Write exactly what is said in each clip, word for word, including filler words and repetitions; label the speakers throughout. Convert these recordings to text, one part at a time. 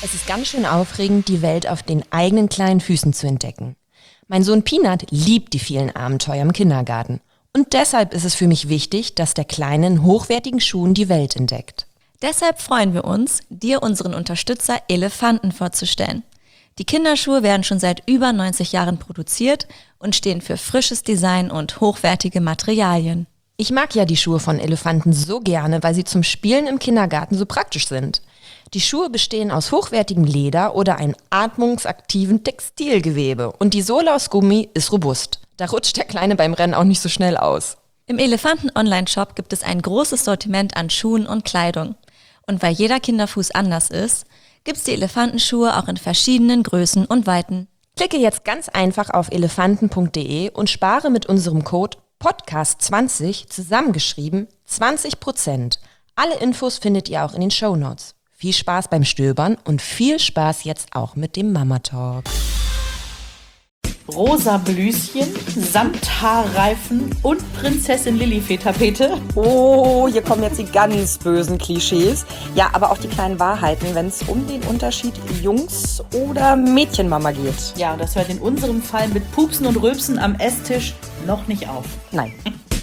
Speaker 1: Es ist ganz schön aufregend, die Welt auf den eigenen kleinen Füßen zu entdecken. Mein Sohn Peanut liebt die vielen Abenteuer im Kindergarten. Und deshalb ist es für mich wichtig, dass der Kleine in hochwertigen Schuhen die Welt entdeckt.
Speaker 2: Deshalb freuen wir uns, dir unseren Unterstützer Elefanten vorzustellen. Die Kinderschuhe werden schon seit über neunzig Jahren produziert und stehen für frisches Design und hochwertige Materialien.
Speaker 1: Ich mag ja die Schuhe von Elefanten so gerne, weil sie zum Spielen im Kindergarten so praktisch sind. Die Schuhe bestehen aus hochwertigem Leder oder einem atmungsaktiven Textilgewebe und die Sohle aus Gummi ist robust. Da rutscht der Kleine beim Rennen auch nicht so schnell aus.
Speaker 2: Im Elefanten-Online-Shop gibt es ein großes Sortiment an Schuhen und Kleidung. Und weil jeder Kinderfuß anders ist, gibt's die Elefantenschuhe auch in verschiedenen Größen und Weiten.
Speaker 1: Klicke jetzt ganz einfach auf elefanten punkt de und spare mit unserem Code Podcast zwanzig zusammengeschrieben zwanzig Prozent. Alle Infos findet ihr auch in den Shownotes. Viel Spaß beim Stöbern und viel Spaß jetzt auch mit dem Mama Talk.
Speaker 3: Rosa Blüschen, Samthaarreifen und Prinzessin Lillifee-Tapete.
Speaker 4: Oh, hier kommen jetzt die ganz bösen Klischees. Ja, aber auch die kleinen Wahrheiten, wenn es um den Unterschied Jungs- oder Mädchenmama geht.
Speaker 3: Ja, das hört in unserem Fall mit Pupsen und Rülpsen am Esstisch noch nicht auf.
Speaker 4: Nein.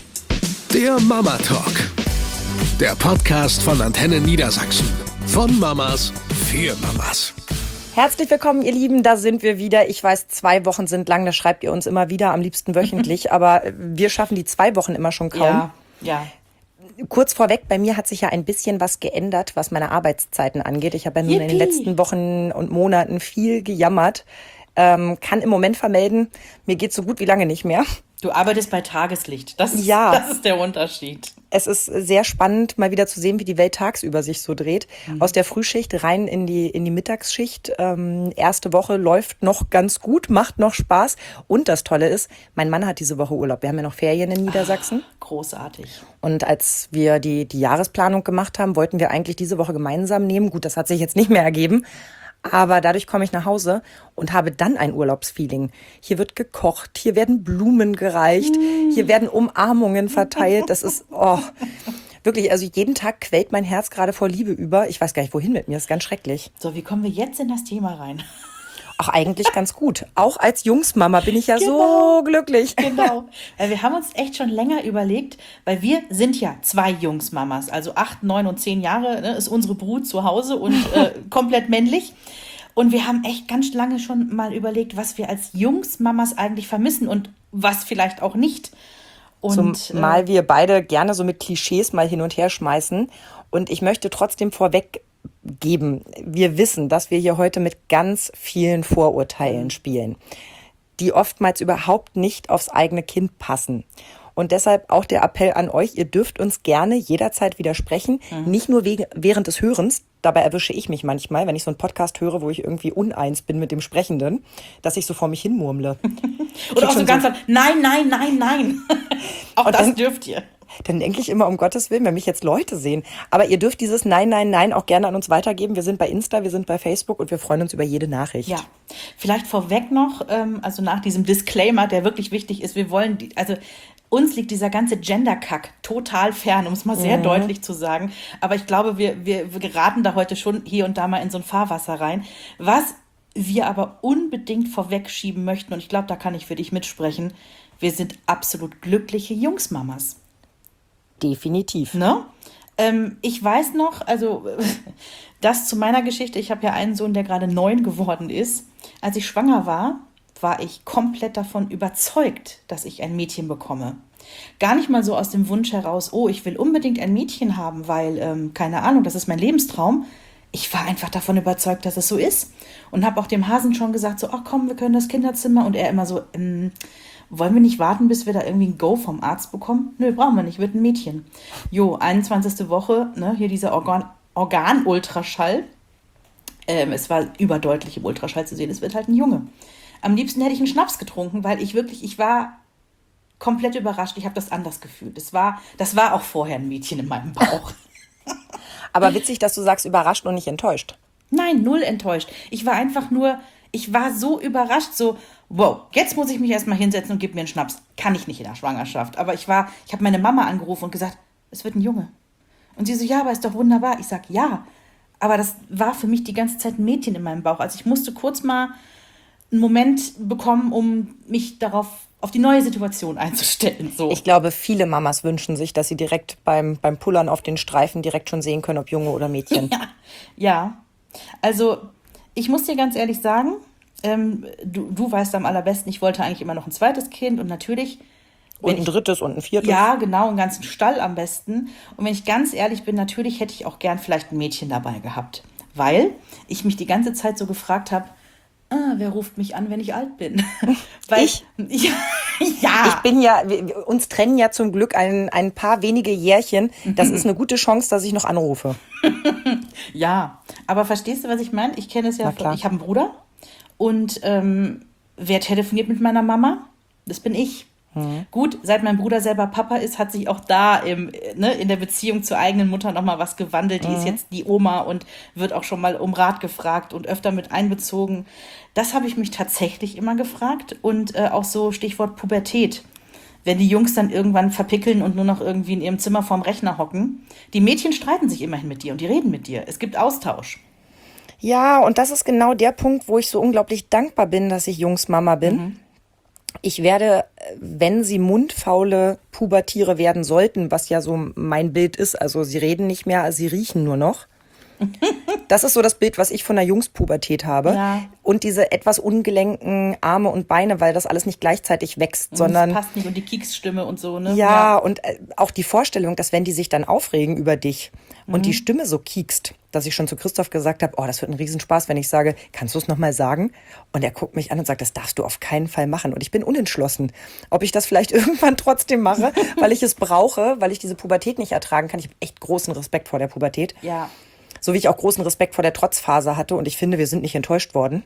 Speaker 5: Der Mama Talk. Der Podcast von Antenne Niedersachsen. Von Mamas für Mamas.
Speaker 4: Herzlich willkommen, ihr Lieben, da sind wir wieder. Ich weiß, zwei Wochen sind lang, das schreibt ihr uns immer wieder, am liebsten wöchentlich, aber wir schaffen die zwei Wochen immer schon kaum.
Speaker 3: Ja, ja.
Speaker 4: Kurz vorweg, bei mir hat sich ja ein bisschen was geändert, was meine Arbeitszeiten angeht. Ich habe ja nun
Speaker 3: Yippie.
Speaker 4: in den letzten Wochen und Monaten viel gejammert, ähm, kann im Moment vermelden, mir geht's so gut wie lange nicht mehr.
Speaker 3: Du arbeitest bei Tageslicht, das ist,
Speaker 4: Ja.
Speaker 3: das ist der Unterschied.
Speaker 4: Es ist sehr spannend, mal wieder zu sehen, wie die Welt tagsüber sich so dreht. Mhm. Aus der Frühschicht rein in die, in die Mittagsschicht. Ähm, erste Woche läuft noch ganz gut, macht noch Spaß. Und das Tolle ist, mein Mann hat diese Woche Urlaub. Wir haben ja noch Ferien in Niedersachsen.
Speaker 3: Ah, großartig.
Speaker 4: Und als wir die, die Jahresplanung gemacht haben, wollten wir eigentlich diese Woche gemeinsam nehmen. Gut, das hat sich jetzt nicht mehr ergeben. Aber dadurch komme ich nach Hause und habe dann ein Urlaubsfeeling. Hier wird gekocht, hier werden Blumen gereicht, mm. hier werden Umarmungen verteilt. Das ist, oh, wirklich, also jeden Tag quält mein Herz gerade vor Liebe über. Ich weiß gar nicht, wohin mit mir, das ist ganz schrecklich.
Speaker 3: So, wie kommen wir jetzt in das Thema rein?
Speaker 4: Ach, eigentlich ganz gut. Auch als Jungsmama bin ich ja
Speaker 3: Genau.
Speaker 4: so glücklich.
Speaker 3: Genau. Weil wir haben uns echt schon länger überlegt, weil wir sind ja zwei Jungsmamas, also acht, neun und zehn Jahre, ne, ist unsere Brut zu Hause und äh, komplett männlich. Und wir haben echt ganz lange schon mal überlegt, was wir als Jungsmamas eigentlich vermissen und was vielleicht auch nicht. Und,
Speaker 4: Zumal wir beide gerne so mit Klischees mal hin und her schmeißen. Und ich möchte trotzdem vorweg geben, wir wissen, dass wir hier heute mit ganz vielen Vorurteilen spielen, die oftmals überhaupt nicht aufs eigene Kind passen. Und deshalb auch der Appell an euch, ihr dürft uns gerne jederzeit widersprechen, mhm. nicht nur wegen, während des Hörens. Dabei erwische ich mich manchmal, wenn ich so einen Podcast höre, wo ich irgendwie uneins bin mit dem Sprechenden, dass ich so vor mich hin murmle.
Speaker 3: Oder auch so ganz
Speaker 4: so,
Speaker 3: nein, nein, nein, nein. Auch
Speaker 4: und
Speaker 3: das
Speaker 4: dann,
Speaker 3: dürft ihr.
Speaker 4: Dann denke ich immer, um Gottes Willen, wenn mich jetzt Leute sehen. Aber ihr dürft dieses Nein, Nein, Nein auch gerne an uns weitergeben. Wir sind bei Insta, wir sind bei Facebook und wir freuen uns über jede Nachricht.
Speaker 3: Ja, vielleicht vorweg noch, ähm, also nach diesem Disclaimer, der wirklich wichtig ist, wir wollen, die, also uns liegt dieser ganze Gender-Kack total fern, um es mal sehr mhm. deutlich zu sagen. Aber ich glaube, wir, wir, wir geraten da heute schon hier und da mal in so ein Fahrwasser rein. Was wir aber unbedingt vorwegschieben möchten, und ich glaube, da kann ich für dich mitsprechen, wir sind absolut glückliche Jungsmamas.
Speaker 4: Definitiv.
Speaker 3: Ne? Ähm, ich weiß noch, also das zu meiner Geschichte, ich habe ja einen Sohn, der gerade neun geworden ist. Als ich schwanger war, war ich komplett davon überzeugt, dass ich ein Mädchen bekomme. Gar nicht mal so aus dem Wunsch heraus, oh, ich will unbedingt ein Mädchen haben, weil, ähm, keine Ahnung, das ist mein Lebenstraum. Ich war einfach davon überzeugt, dass es so ist. Und habe auch dem Hasen schon gesagt, so, ach komm, wir können das Kinderzimmer. Und er immer so, ähm, wollen wir nicht warten, bis wir da irgendwie ein Go vom Arzt bekommen? Nö, brauchen wir nicht, wird ein Mädchen. Jo, einundzwanzigste Woche, ne, hier dieser Organ, Organ-Ultraschall. Ähm, es war überdeutlich im Ultraschall zu sehen, es wird halt ein Junge. Am liebsten hätte ich einen Schnaps getrunken, weil ich wirklich, ich war komplett überrascht. Ich habe das anders gefühlt. Das war, das war auch vorher ein Mädchen in meinem Bauch.
Speaker 4: Aber witzig, dass du sagst, überrascht und nicht enttäuscht.
Speaker 3: Nein, null enttäuscht. Ich war einfach nur, ich war so überrascht, so, wow, jetzt muss ich mich erstmal hinsetzen und gib mir einen Schnaps. Kann ich nicht in der Schwangerschaft. Aber ich war, ich habe meine Mama angerufen und gesagt, es wird ein Junge. Und sie so, ja, aber ist doch wunderbar. Ich sag, ja, Aber das war für mich die ganze Zeit ein Mädchen in meinem Bauch. Also ich musste kurz mal einen Moment bekommen, um mich darauf, auf die neue Situation einzustellen. So.
Speaker 4: Ich glaube, viele Mamas wünschen sich, dass sie direkt beim, beim Pullern auf den Streifen direkt schon sehen können, ob Junge oder Mädchen.
Speaker 3: Ja, ja. Also ich muss dir ganz ehrlich sagen, ähm, du, du weißt am allerbesten, ich wollte eigentlich immer noch ein zweites Kind und natürlich...
Speaker 4: Und ein
Speaker 3: ich,
Speaker 4: drittes und ein viertes.
Speaker 3: Ja, genau, einen ganzen Stall am besten. Und wenn ich ganz ehrlich bin, natürlich hätte ich auch gern vielleicht ein Mädchen dabei gehabt. Weil ich mich die ganze Zeit so gefragt habe, ah, wer ruft mich an, wenn ich alt bin? Weil,
Speaker 4: Ich?
Speaker 3: Ja, ja.
Speaker 4: Ich bin ja, wir- uns trennen ja zum Glück ein, ein paar wenige Jährchen. Das ist eine gute Chance, dass ich noch anrufe.
Speaker 3: Ja, aber verstehst du, was ich meine? Ich kenne es ja,
Speaker 4: Na
Speaker 3: von,
Speaker 4: klar.
Speaker 3: ich habe einen Bruder und ähm, wer telefoniert mit meiner Mama? Das bin ich. Gut, seit mein Bruder selber Papa ist, hat sich auch da im, ne, in der Beziehung zur eigenen Mutter nochmal was gewandelt. Die ist jetzt die Oma und wird auch schon mal um Rat gefragt und öfter mit einbezogen. Das habe ich mich tatsächlich immer gefragt und äh, auch so Stichwort Pubertät. Wenn die Jungs dann irgendwann verpickeln und nur noch irgendwie in ihrem Zimmer vorm Rechner hocken. Die Mädchen streiten sich immerhin mit dir und die reden mit dir. Es gibt Austausch.
Speaker 4: Ja, und das ist genau der Punkt, wo ich so unglaublich dankbar bin, dass ich Jungsmama bin. Ich werde, wenn sie mundfaule Pubertiere werden sollten, was ja so mein Bild ist, also sie reden nicht mehr, sie riechen nur noch. Das ist so das Bild, was ich von der Jungspubertät habe.
Speaker 3: Ja.
Speaker 4: Und diese etwas ungelenken Arme und Beine, weil das alles nicht gleichzeitig wächst, sondern...
Speaker 3: das passt nicht und die Kieksstimme und so, ne?
Speaker 4: Ja, und äh, auch die Vorstellung, dass wenn die sich dann aufregen über dich und die Stimme so kiekst, dass ich schon zu Christoph gesagt habe, oh, das wird ein Riesenspaß, wenn ich sage, kannst du es nochmal sagen? Und er guckt mich an und sagt, das darfst du auf keinen Fall machen. Und ich bin unentschlossen, ob ich das vielleicht irgendwann trotzdem mache, weil ich es brauche, weil ich diese Pubertät nicht ertragen kann. Ich habe echt großen Respekt vor der Pubertät.
Speaker 3: Ja.
Speaker 4: So wie ich auch großen Respekt vor der Trotzphase hatte. Und ich finde, wir sind nicht enttäuscht worden.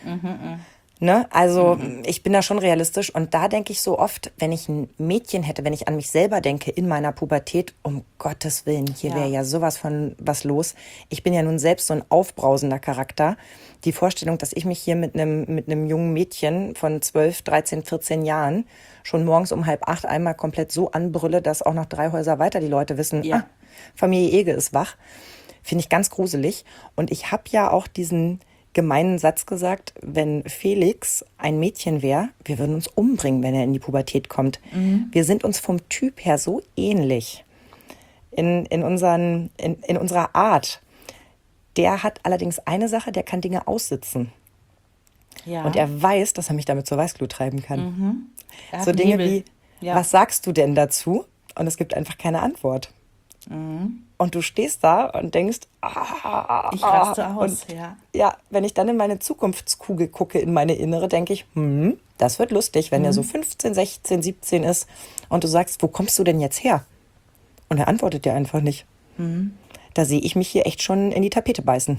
Speaker 4: Ne? Also ich bin da schon realistisch. Und da denke ich so oft, wenn ich ein Mädchen hätte, wenn ich an mich selber denke in meiner Pubertät, um Gottes Willen, hier
Speaker 3: Ja.
Speaker 4: wäre ja sowas von was los. Ich bin ja nun selbst so ein aufbrausender Charakter. Die Vorstellung, dass ich mich hier mit einem mit einem jungen Mädchen von zwölf, dreizehn, vierzehn Jahren schon morgens um halb acht einmal komplett so anbrülle, dass auch noch drei Häuser weiter die Leute wissen,
Speaker 3: Ja.
Speaker 4: ah, Familie Ege ist wach. Finde ich ganz gruselig. Und ich habe ja auch diesen gemeinen Satz gesagt, wenn Felix ein Mädchen wäre, wir würden uns umbringen, wenn er in die Pubertät kommt. Wir sind uns vom Typ her so ähnlich in, in, unseren, in, in unserer Art. Der hat allerdings eine Sache, der kann Dinge aussitzen.
Speaker 3: Ja.
Speaker 4: Und er weiß, dass er mich damit zur Weißglut treiben kann.
Speaker 3: Er hat
Speaker 4: So
Speaker 3: einen
Speaker 4: Dinge
Speaker 3: Hebel.
Speaker 4: wie,
Speaker 3: Ja.
Speaker 4: was sagst du denn dazu? Und es gibt einfach keine Antwort. Und du stehst da und denkst, ah,
Speaker 3: Ich raste
Speaker 4: ah,
Speaker 3: aus,
Speaker 4: und
Speaker 3: ja.
Speaker 4: ja, wenn ich dann in meine Zukunftskugel gucke, in meine innere, denke ich, hm, das wird lustig, wenn er so fünfzehn, sechzehn, siebzehn ist und du sagst, wo kommst du denn jetzt her? Und er antwortet dir einfach nicht. Da sehe ich mich hier echt schon in die Tapete beißen.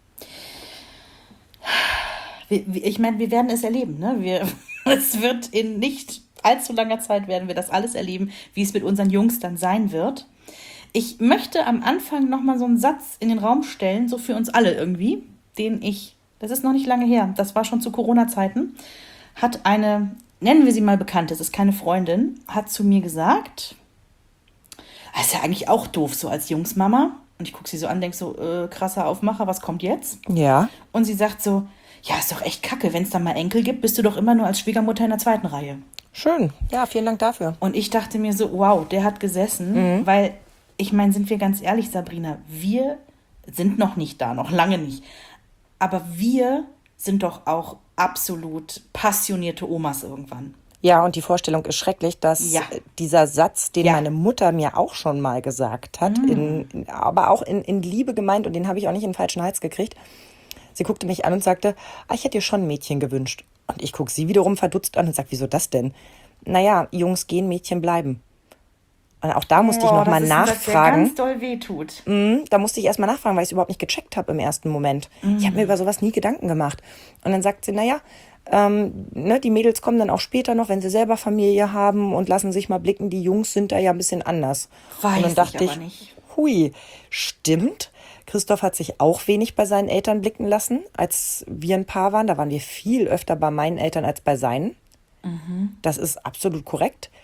Speaker 3: Wir, wir- ich meine, wir werden es erleben. Ne? Wir, es wird in nicht allzu langer Zeit werden wir das alles erleben, wie es mit unseren Jungs dann sein wird. Ich möchte am Anfang nochmal so einen Satz in den Raum stellen, so für uns alle irgendwie, den ich, das ist noch nicht lange her, das war schon zu Corona-Zeiten, hat eine, nennen wir sie mal Bekannte, es ist keine Freundin, hat zu mir gesagt, das ist ja eigentlich auch doof, so als Jungsmama. Und ich gucke sie so an, denke so, äh, krasser Aufmacher, was kommt jetzt?
Speaker 4: Ja.
Speaker 3: Und sie sagt so, ja, ist doch echt kacke, wenn es dann mal Enkel gibt, bist du doch immer nur als Schwiegermutter in der zweiten Reihe.
Speaker 4: Schön. Ja, vielen Dank dafür.
Speaker 3: Und ich dachte mir so, wow, der hat gesessen, weil, ich meine, sind wir ganz ehrlich, Sabrina, wir sind noch nicht da, noch lange nicht. Aber wir sind doch auch absolut passionierte Omas irgendwann.
Speaker 4: Ja, und die Vorstellung ist schrecklich, dass
Speaker 3: Ja.
Speaker 4: äh, dieser Satz, den
Speaker 3: Ja.
Speaker 4: meine Mutter mir auch schon mal gesagt hat, in, in, aber auch in, in Liebe gemeint, und den habe ich auch nicht in den falschen Hals gekriegt. Sie guckte mich an und sagte, ah, ich hätte dir schon ein Mädchen gewünscht. Und ich gucke sie wiederum verdutzt an und sage, wieso das denn? Naja, Jungs gehen, Mädchen bleiben. Und auch da musste ich
Speaker 3: Boah,
Speaker 4: nochmal
Speaker 3: das ist ein Satz, der
Speaker 4: nachfragen.
Speaker 3: ganz doll wehtut.
Speaker 4: Mhm, da musste ich erstmal nachfragen, weil ich es überhaupt nicht gecheckt habe im ersten Moment. Ich habe mir über sowas nie Gedanken gemacht. Und dann sagt sie, naja, ähm, ne, die Mädels kommen dann auch später noch, wenn sie selber Familie haben und lassen sich mal blicken. Die Jungs sind da ja ein bisschen anders.
Speaker 3: Weiß
Speaker 4: und dann
Speaker 3: ich
Speaker 4: dachte
Speaker 3: aber
Speaker 4: ich,
Speaker 3: nicht.
Speaker 4: hui, stimmt. Christoph hat sich auch wenig bei seinen Eltern blicken lassen, als wir ein Paar waren. Da waren wir viel öfter bei meinen Eltern als bei seinen. Das ist absolut korrekt.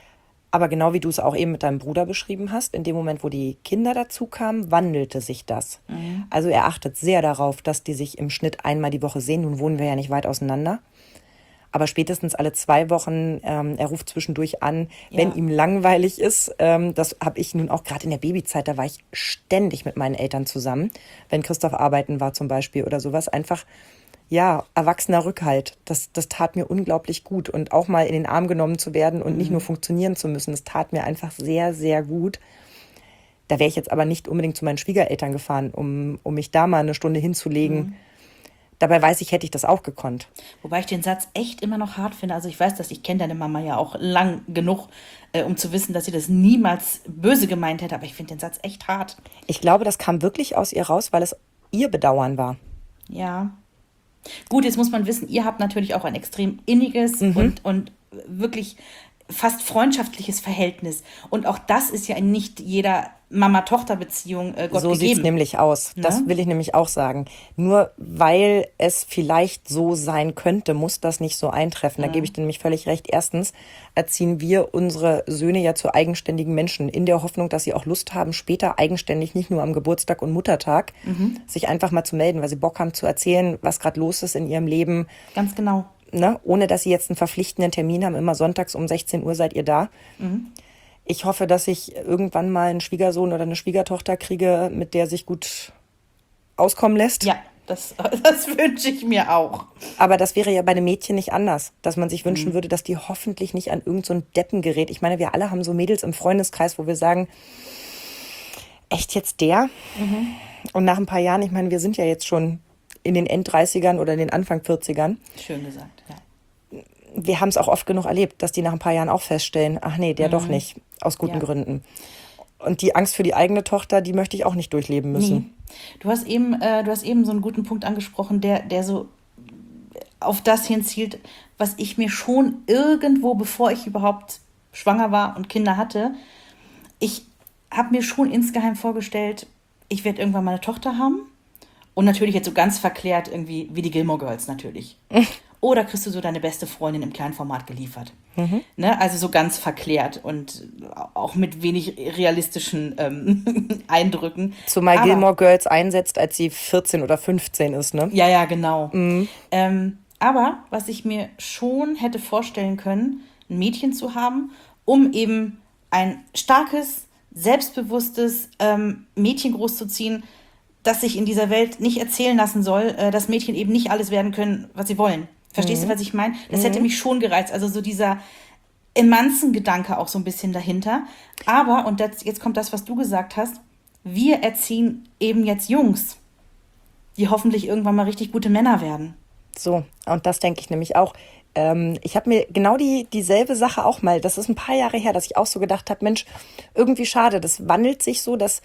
Speaker 4: Aber genau wie du es auch eben mit deinem Bruder beschrieben hast, in dem Moment, wo die Kinder dazu kamen, wandelte sich das. Mhm. Also er achtet sehr darauf, dass die sich im Schnitt einmal die Woche sehen. Nun wohnen wir ja nicht weit auseinander. Aber spätestens alle zwei Wochen, ähm, er ruft zwischendurch an, ja. wenn ihm langweilig ist. Ähm, das habe ich nun auch gerade in der Babyzeit, da war ich ständig mit meinen Eltern zusammen. Wenn Christoph arbeiten war zum Beispiel oder sowas, einfach... Ja, erwachsener Rückhalt, das, das tat mir unglaublich gut. Und auch mal in den Arm genommen zu werden und mhm. nicht nur funktionieren zu müssen, das tat mir einfach sehr, sehr gut. Da wäre ich jetzt aber nicht unbedingt zu meinen Schwiegereltern gefahren, um, um mich da mal eine Stunde hinzulegen. Mhm. Dabei weiß ich, hätte ich das auch gekonnt.
Speaker 3: Wobei ich den Satz echt immer noch hart finde. Also ich weiß, dass ich kenne deine Mama ja auch lang genug, äh, um zu wissen, dass sie das niemals böse gemeint hätte. Aber ich finde den Satz echt hart.
Speaker 4: Ich glaube, das kam wirklich aus ihr raus, weil es ihr Bedauern war.
Speaker 3: Ja. Gut, jetzt muss man wissen, ihr habt natürlich auch ein extrem inniges mhm. und, und wirklich fast freundschaftliches Verhältnis. Und auch das ist ja in nicht jeder Mama-Tochter-Beziehung äh, Gott
Speaker 4: so
Speaker 3: gegeben.
Speaker 4: So sieht es nämlich aus. Ne? Das will ich nämlich auch sagen. Nur weil es vielleicht so sein könnte, muss das nicht so eintreffen. Da mhm. gebe ich dir nämlich völlig recht. Erstens erziehen wir unsere Söhne ja zu eigenständigen Menschen, in der Hoffnung, dass sie auch Lust haben, später eigenständig, nicht nur am Geburtstag und Muttertag, mhm. sich einfach mal zu melden, weil sie Bock haben zu erzählen, was gerade los ist in ihrem Leben.
Speaker 3: Ganz genau.
Speaker 4: Ne? Ohne dass sie jetzt einen verpflichtenden Termin haben, immer sonntags um sechzehn Uhr seid ihr da. Mhm. Ich hoffe, dass ich irgendwann mal einen Schwiegersohn oder eine Schwiegertochter kriege, mit der sich gut auskommen lässt.
Speaker 3: Ja, das, das wünsche ich mir auch.
Speaker 4: Aber das wäre ja bei einem Mädchen nicht anders, dass man sich wünschen mhm. würde, dass die hoffentlich nicht an irgend so ein Deppen gerät. Ich meine, wir alle haben so Mädels im Freundeskreis, wo wir sagen, echt jetzt der? Mhm. Und nach ein paar Jahren, ich meine, wir sind ja jetzt schon in den Enddreißigern oder in den Anfang vierzigern.
Speaker 3: Schön gesagt, ja.
Speaker 4: Wir haben es auch oft genug erlebt, dass die nach ein paar Jahren auch feststellen, ach nee, der mhm. doch nicht, aus guten ja. Gründen. Und die Angst für die eigene Tochter, die möchte ich auch nicht durchleben müssen.
Speaker 3: Nee. Du hast eben, äh, du hast eben so einen guten Punkt angesprochen, der, der so auf das hinzielt, was ich mir schon irgendwo, bevor ich überhaupt schwanger war und Kinder hatte, ich habe mir schon insgeheim vorgestellt, ich werde irgendwann mal eine Tochter haben. Und natürlich jetzt so ganz verklärt irgendwie, wie die Gilmore Girls natürlich. Oder kriegst du so deine beste Freundin im Kleinformat geliefert. Mhm. Ne? Also so ganz verklärt und auch mit wenig realistischen ähm, Eindrücken.
Speaker 4: Zumal Aber, Gilmore Girls einsetzt, als sie vierzehn oder fünfzehn ist, ne?
Speaker 3: Ja, ja, genau. Mhm. Ähm, aber was ich mir schon hätte vorstellen können, ein Mädchen zu haben, um eben ein starkes, selbstbewusstes ähm, Mädchen großzuziehen, das sich in dieser Welt nicht erzählen lassen soll, äh, dass Mädchen eben nicht alles werden können, was sie wollen. Verstehst mhm. du, was ich meine? Das mhm. hätte mich schon gereizt. Also so dieser Emanzen-Gedanke auch so ein bisschen dahinter. Aber, und das, jetzt kommt das, was du gesagt hast, wir erziehen eben jetzt Jungs, die hoffentlich irgendwann mal richtig gute Männer werden.
Speaker 4: So, und das denke ich nämlich auch. Ähm, ich habe mir genau die dieselbe Sache auch mal, das ist ein paar Jahre her, dass ich auch so gedacht habe, Mensch, irgendwie schade, das wandelt sich so, dass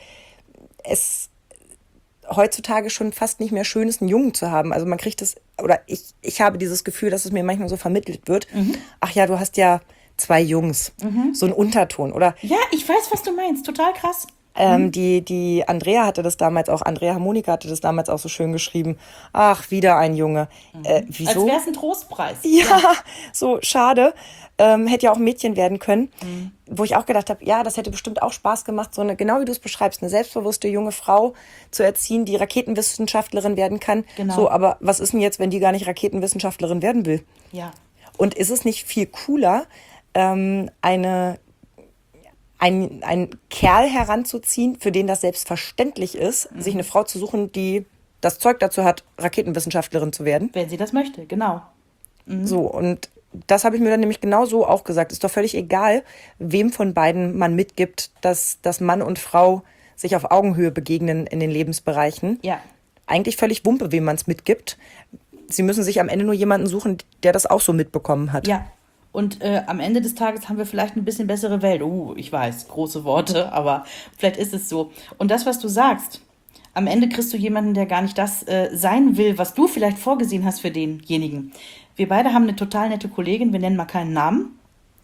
Speaker 4: es heutzutage schon fast nicht mehr schön ist, einen Jungen zu haben. Also man kriegt das, oder ich, ich habe dieses Gefühl, dass es mir manchmal so vermittelt wird. Mhm. Ach ja, du hast ja zwei Jungs. Mhm. So ein Unterton, oder?
Speaker 3: Ja, ich weiß, was du meinst. Total krass.
Speaker 4: Ähm, mhm. die, die Andrea hatte das damals auch, Andrea Harmonika hatte das damals auch so schön geschrieben. Ach, wieder ein Junge.
Speaker 3: Mhm. Äh, wieso? Als wäre es ein Trostpreis.
Speaker 4: Ja, ja. So schade. Ähm, hätte ja auch ein Mädchen werden können. Mhm. Wo ich auch gedacht habe, ja, das hätte bestimmt auch Spaß gemacht, so eine, genau wie du es beschreibst, eine selbstbewusste junge Frau zu erziehen, die Raketenwissenschaftlerin werden kann. Genau. So, aber was ist denn jetzt, wenn die gar nicht Raketenwissenschaftlerin werden will?
Speaker 3: Ja.
Speaker 4: Und ist es nicht viel cooler, ähm, eine Ein, einen Kerl heranzuziehen, für den das selbstverständlich ist, mhm. sich eine Frau zu suchen, die das Zeug dazu hat, Raketenwissenschaftlerin zu werden.
Speaker 3: Wenn sie das möchte, genau.
Speaker 4: Mhm. So, und das habe ich mir dann nämlich genau so auch gesagt. Ist doch völlig egal, wem von beiden man mitgibt, dass, dass Mann und Frau sich auf Augenhöhe begegnen in den Lebensbereichen.
Speaker 3: Ja.
Speaker 4: Eigentlich völlig Wumpe, wem man es mitgibt. Sie müssen sich am Ende nur jemanden suchen, der das auch so mitbekommen hat.
Speaker 3: Ja. Und äh, am Ende des Tages haben wir vielleicht ein bisschen bessere Welt. Oh, ich weiß, große Worte, aber vielleicht ist es so. Und das, was du sagst, am Ende kriegst du jemanden, der gar nicht das äh, sein will, was du vielleicht vorgesehen hast für denjenigen. Wir beide haben eine total nette Kollegin, wir nennen mal keinen Namen.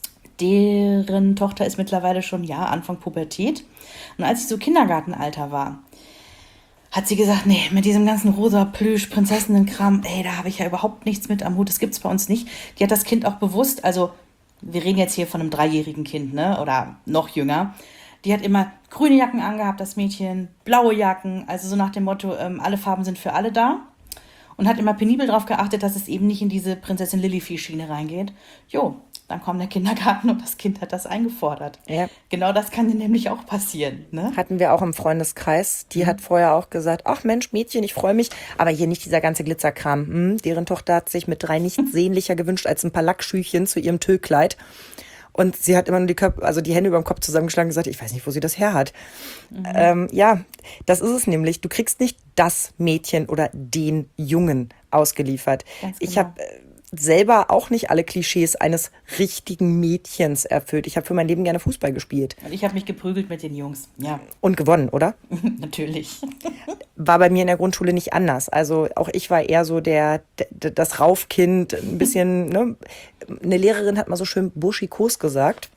Speaker 3: Deren Tochter ist mittlerweile schon, ja, Anfang Pubertät. Und als sie so Kindergartenalter war, hat sie gesagt, nee, mit diesem ganzen rosa Plüsch, Prinzessinnenkram, ey, da habe ich ja überhaupt nichts mit am Hut, das gibt's bei uns nicht. Die hat das Kind auch bewusst, also wir reden jetzt hier von einem dreijährigen Kind, ne? Oder noch jünger. Die hat immer grüne Jacken angehabt, das Mädchen, blaue Jacken, also so nach dem Motto, ähm, alle Farben sind für alle da. Und hat immer penibel darauf geachtet, dass es eben nicht in diese Prinzessin Lillifee-Schiene reingeht. Jo, dann kommt der Kindergarten und das Kind hat das eingefordert.
Speaker 4: Ja.
Speaker 3: Genau das kann dir nämlich auch passieren. Ne?
Speaker 4: Hatten wir auch im Freundeskreis. Die mhm. hat vorher auch gesagt, ach Mensch, Mädchen, ich freue mich. Aber hier nicht dieser ganze Glitzerkram. Hm, deren Tochter hat sich mit drei nichts sehnlicher gewünscht als ein paar Lackschüchchen zu ihrem Tüllkleid. Und sie hat immer nur die, Köp- also die Hände über dem Kopf zusammengeschlagen und gesagt, ich weiß nicht, wo sie das her hat. Mhm. Ähm, ja, das ist es nämlich. Du kriegst nicht das Mädchen oder den Jungen ausgeliefert.
Speaker 3: Ganz genau.
Speaker 4: Ich habe selber auch nicht alle Klischees eines richtigen Mädchens erfüllt. Ich habe für mein Leben gerne Fußball gespielt.
Speaker 3: Und ich habe mich geprügelt mit den Jungs, ja.
Speaker 4: Und gewonnen, oder?
Speaker 3: Natürlich.
Speaker 4: War bei mir in der Grundschule nicht anders. Also auch ich war eher so der, der das Raufkind, ein bisschen, ne? Eine Lehrerin hat mal so schön burschikos gesagt,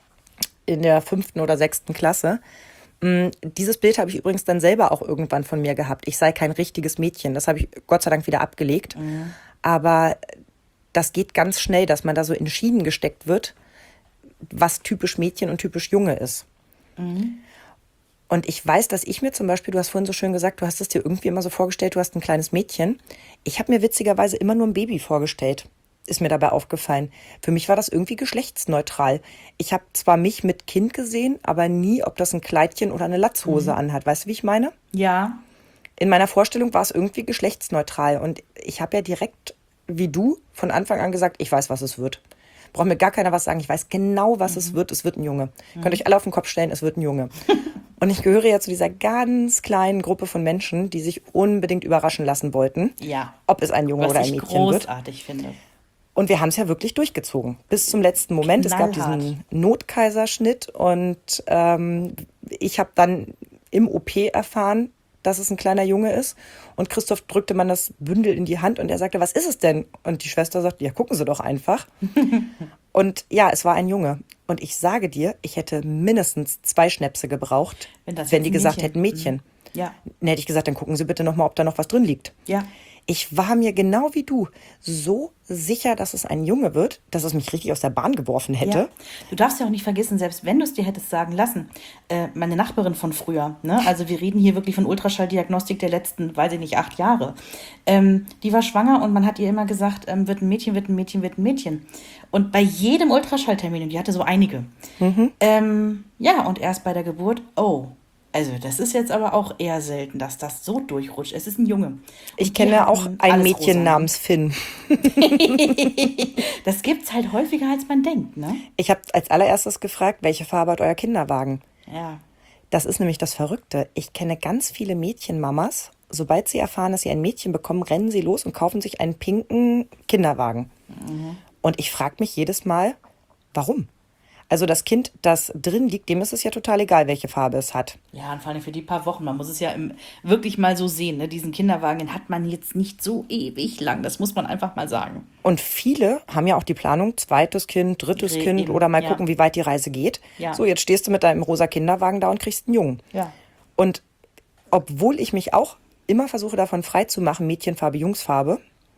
Speaker 4: in der fünften oder sechsten Klasse. Dieses Bild habe ich übrigens dann selber auch irgendwann von mir gehabt. Ich sei kein richtiges Mädchen. Das habe ich Gott sei Dank wieder abgelegt. Mhm. Aber das geht ganz schnell, dass man da so in Schienen gesteckt wird, was typisch Mädchen und typisch Junge ist. Mhm. Und ich weiß, dass ich mir zum Beispiel, du hast vorhin so schön gesagt, du hast es dir irgendwie immer so vorgestellt, du hast ein kleines Mädchen. Ich habe mir witzigerweise immer nur ein Baby vorgestellt, ist mir dabei aufgefallen. Für mich war das irgendwie geschlechtsneutral. Ich habe zwar mich mit Kind gesehen, aber nie, ob das ein Kleidchen oder eine Latzhose mhm. anhat. Weißt du, wie ich meine?
Speaker 3: Ja.
Speaker 4: In meiner Vorstellung war es irgendwie geschlechtsneutral. Und ich habe ja direkt, wie du, von Anfang an gesagt, ich weiß, was es wird. Braucht mir gar keiner was sagen. Ich weiß genau, was mhm. es wird. Es wird ein Junge. Mhm. Könnt euch alle auf den Kopf stellen, es wird ein Junge. Und ich gehöre ja zu dieser ganz kleinen Gruppe von Menschen, die sich unbedingt überraschen lassen wollten,
Speaker 3: ja.
Speaker 4: ob es ein Junge
Speaker 3: was
Speaker 4: oder ein
Speaker 3: ich
Speaker 4: Mädchen wird.
Speaker 3: großartig finde.
Speaker 4: Und wir haben es ja wirklich durchgezogen. Bis zum letzten Moment.
Speaker 3: Knallhart.
Speaker 4: Es gab diesen Notkaiserschnitt und ähm, ich habe dann im O P erfahren, dass es ein kleiner Junge ist. Und Christoph drückte man das Bündel in die Hand und er sagte, was ist es denn? Und die Schwester sagte, ja, gucken Sie doch einfach. Und ja, es war ein Junge. Und ich sage dir, ich hätte mindestens zwei Schnäpse gebraucht,
Speaker 3: wenn, das
Speaker 4: wenn die gesagt
Speaker 3: Mädchen.
Speaker 4: hätten, Mädchen.
Speaker 3: Mhm. Ja.
Speaker 4: Dann hätte ich gesagt, dann gucken Sie bitte nochmal, ob da noch was drin liegt.
Speaker 3: Ja.
Speaker 4: Ich war mir genau wie du so sicher, dass es ein Junge wird, dass es mich richtig aus der Bahn geworfen hätte.
Speaker 3: Ja. Du darfst ja auch nicht vergessen, selbst wenn du es dir hättest sagen lassen, äh, meine Nachbarin von früher, ne? Also wir reden hier wirklich von Ultraschalldiagnostik der letzten, weiß ich nicht, acht Jahre. Ähm, die war schwanger und man hat ihr immer gesagt, ähm, wird ein Mädchen, wird ein Mädchen, wird ein Mädchen. Und bei jedem Ultraschalltermin, und die hatte so einige, mhm. ähm, ja, und erst bei der Geburt, oh, also das ist jetzt aber auch eher selten, dass das so durchrutscht. Es ist ein Junge. Und
Speaker 4: ich kenne auch ein Mädchen rosa. namens Finn.
Speaker 3: Das gibt's halt häufiger, als man denkt, ne?
Speaker 4: Ich habe als allererstes gefragt, welche Farbe hat euer Kinderwagen?
Speaker 3: Ja.
Speaker 4: Das ist nämlich das Verrückte. Ich kenne ganz viele Mädchenmamas. Sobald sie erfahren, dass sie ein Mädchen bekommen, rennen sie los und kaufen sich einen pinken Kinderwagen. Mhm. Und ich frage mich jedes Mal, warum? Also das Kind, das drin liegt, dem ist es ja total egal, welche Farbe es hat.
Speaker 3: Ja, und vor allem für die paar Wochen. Man muss es ja im, wirklich mal so sehen. Ne? Diesen Kinderwagen, den hat man jetzt nicht so ewig lang. Das muss man einfach mal sagen.
Speaker 4: Und viele haben ja auch die Planung, zweites Kind, drittes Re- Kind eben. oder mal ja. gucken, wie weit die Reise geht.
Speaker 3: Ja.
Speaker 4: So, jetzt stehst du mit deinem rosa Kinderwagen da und kriegst einen Jungen.
Speaker 3: Ja.
Speaker 4: Und obwohl ich mich auch immer versuche, davon frei zu machen, Mädchenfarbe, Jungsfarbe,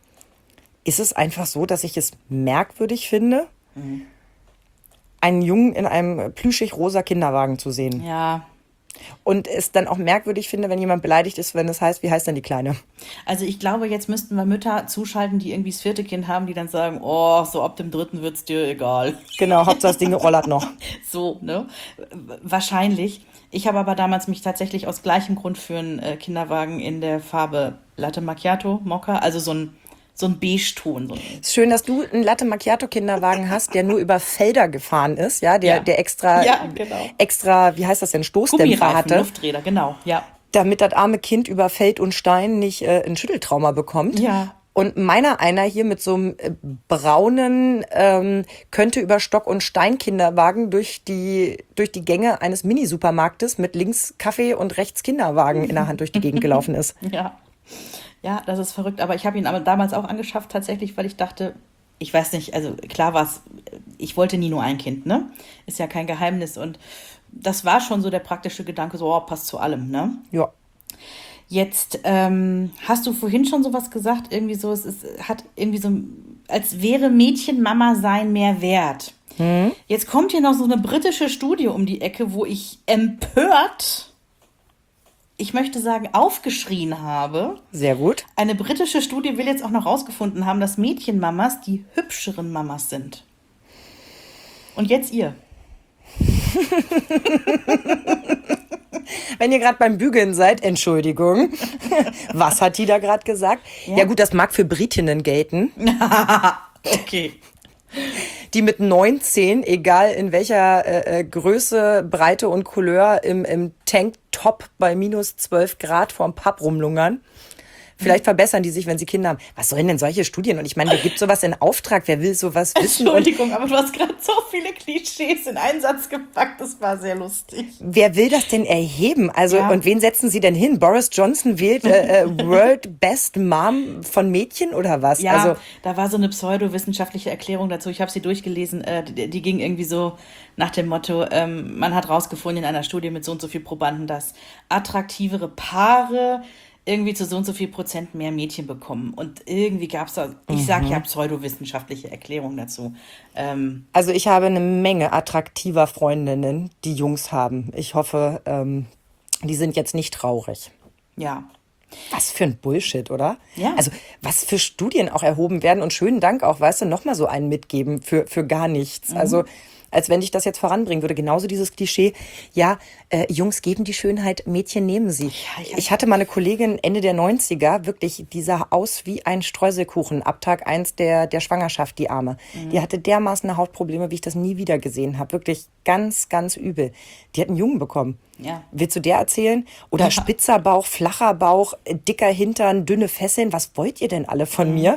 Speaker 4: ist es einfach so, dass ich es merkwürdig finde, mhm. einen Jungen in einem plüschig-rosa Kinderwagen zu sehen.
Speaker 3: Ja.
Speaker 4: Und es dann auch merkwürdig finde, wenn jemand beleidigt ist, wenn es heißt, wie heißt denn die Kleine?
Speaker 3: Also ich glaube, jetzt müssten wir Mütter zuschalten, die irgendwie das vierte Kind haben, die dann sagen, oh, so ab dem dritten wird's dir egal.
Speaker 4: Genau, Hauptsache das Ding rollert noch.
Speaker 3: So, ne? Wahrscheinlich. Ich habe aber damals mich tatsächlich aus gleichem Grund für einen Kinderwagen in der Farbe Latte Macchiato, Mokka, also so ein So ein Beige-Ton. So
Speaker 4: es ist schön, dass du einen Latte Macchiato-Kinderwagen hast, der nur über Felder gefahren ist, ja, der,
Speaker 3: ja.
Speaker 4: der extra,
Speaker 3: ja, genau.
Speaker 4: extra, wie heißt das denn, Stoßdämpfer hatte.
Speaker 3: Lufträder, genau, ja.
Speaker 4: Damit das arme Kind über Feld und Stein nicht äh, ein Schütteltrauma bekommt.
Speaker 3: Ja.
Speaker 4: Und meiner einer hier mit so einem äh, braunen, ähm, könnte über Stock- und Stein-Kinderwagen durch die, durch die Gänge eines Mini-Supermarktes mit links Kaffee und rechts Kinderwagen in der Hand durch die Gegend gelaufen ist.
Speaker 3: Ja. Ja, das ist verrückt, aber ich habe ihn aber damals auch angeschafft tatsächlich, weil ich dachte, ich weiß nicht, also klar war es, ich wollte nie nur ein Kind, ne? Ist ja kein Geheimnis und das war schon so der praktische Gedanke, so, oh, passt zu allem, ne?
Speaker 4: Ja.
Speaker 3: Jetzt ähm, hast du vorhin schon sowas gesagt, irgendwie so, es ist, hat irgendwie so, als wäre Mädchenmama sein mehr wert. Hm? Jetzt kommt hier noch so eine britische Studie um die Ecke, wo ich empört, ich möchte sagen, aufgeschrien habe.
Speaker 4: Sehr gut.
Speaker 3: Eine britische Studie will jetzt auch noch rausgefunden haben, dass Mädchenmamas die hübscheren Mamas sind. Und jetzt ihr.
Speaker 4: Wenn ihr gerade beim Bügeln seid, Entschuldigung. Was hat die da gerade gesagt? Ja. ja gut, das mag für Britinnen gelten.
Speaker 3: Okay.
Speaker 4: Die mit neunzehn, egal in welcher äh, Größe, Breite und Couleur, im, im Tanktop bei minus zwölf Grad vorm Pub rumlungern. Vielleicht verbessern die sich, wenn sie Kinder haben. Was sollen denn solche Studien? Und ich meine, wer gibt sowas in Auftrag? Wer will sowas wissen?
Speaker 3: Entschuldigung,
Speaker 4: und
Speaker 3: aber du hast gerade so viele Klischees in einen Satz gepackt. Das war sehr lustig.
Speaker 4: Wer will das denn erheben? Also,
Speaker 3: ja.
Speaker 4: Und wen setzen sie denn hin? Boris Johnson wählt äh, äh, World Best Mom von Mädchen oder was?
Speaker 3: Ja,
Speaker 4: also,
Speaker 3: da war so eine pseudowissenschaftliche Erklärung dazu. Ich habe sie durchgelesen. Äh, die, die ging irgendwie so nach dem Motto, ähm, man hat rausgefunden in einer Studie mit so und so viel Probanden, dass attraktivere Paare irgendwie zu so und so viel Prozent mehr Mädchen bekommen. Und irgendwie gab es da, ich sage ja, pseudowissenschaftliche Erklärungen dazu. Ähm,
Speaker 4: also ich habe eine Menge attraktiver Freundinnen, die Jungs haben. Ich hoffe, ähm, die sind jetzt nicht traurig.
Speaker 3: Ja.
Speaker 4: Was für ein Bullshit, oder?
Speaker 3: Ja.
Speaker 4: Also was für Studien auch erhoben werden. Und schönen Dank auch, weißt du, nochmal so einen mitgeben für, für gar nichts. Mhm. Also als wenn ich das jetzt voranbringen würde. Genauso dieses Klischee, ja, äh, Jungs geben die Schönheit, Mädchen nehmen sie. Ja, ja. Ich hatte mal eine Kollegin Ende der neunziger, wirklich, die sah aus wie ein Streuselkuchen ab Tag eins der, der Schwangerschaft, die Arme. Mhm. Die hatte dermaßen Hautprobleme, wie ich das nie wieder gesehen habe. Wirklich ganz, ganz übel. Die hat einen Jungen bekommen.
Speaker 3: Ja.
Speaker 4: Willst du der erzählen? Oder ja. spitzer Bauch, flacher Bauch, dicker Hintern, dünne Fesseln. Was wollt ihr denn alle von mhm. mir?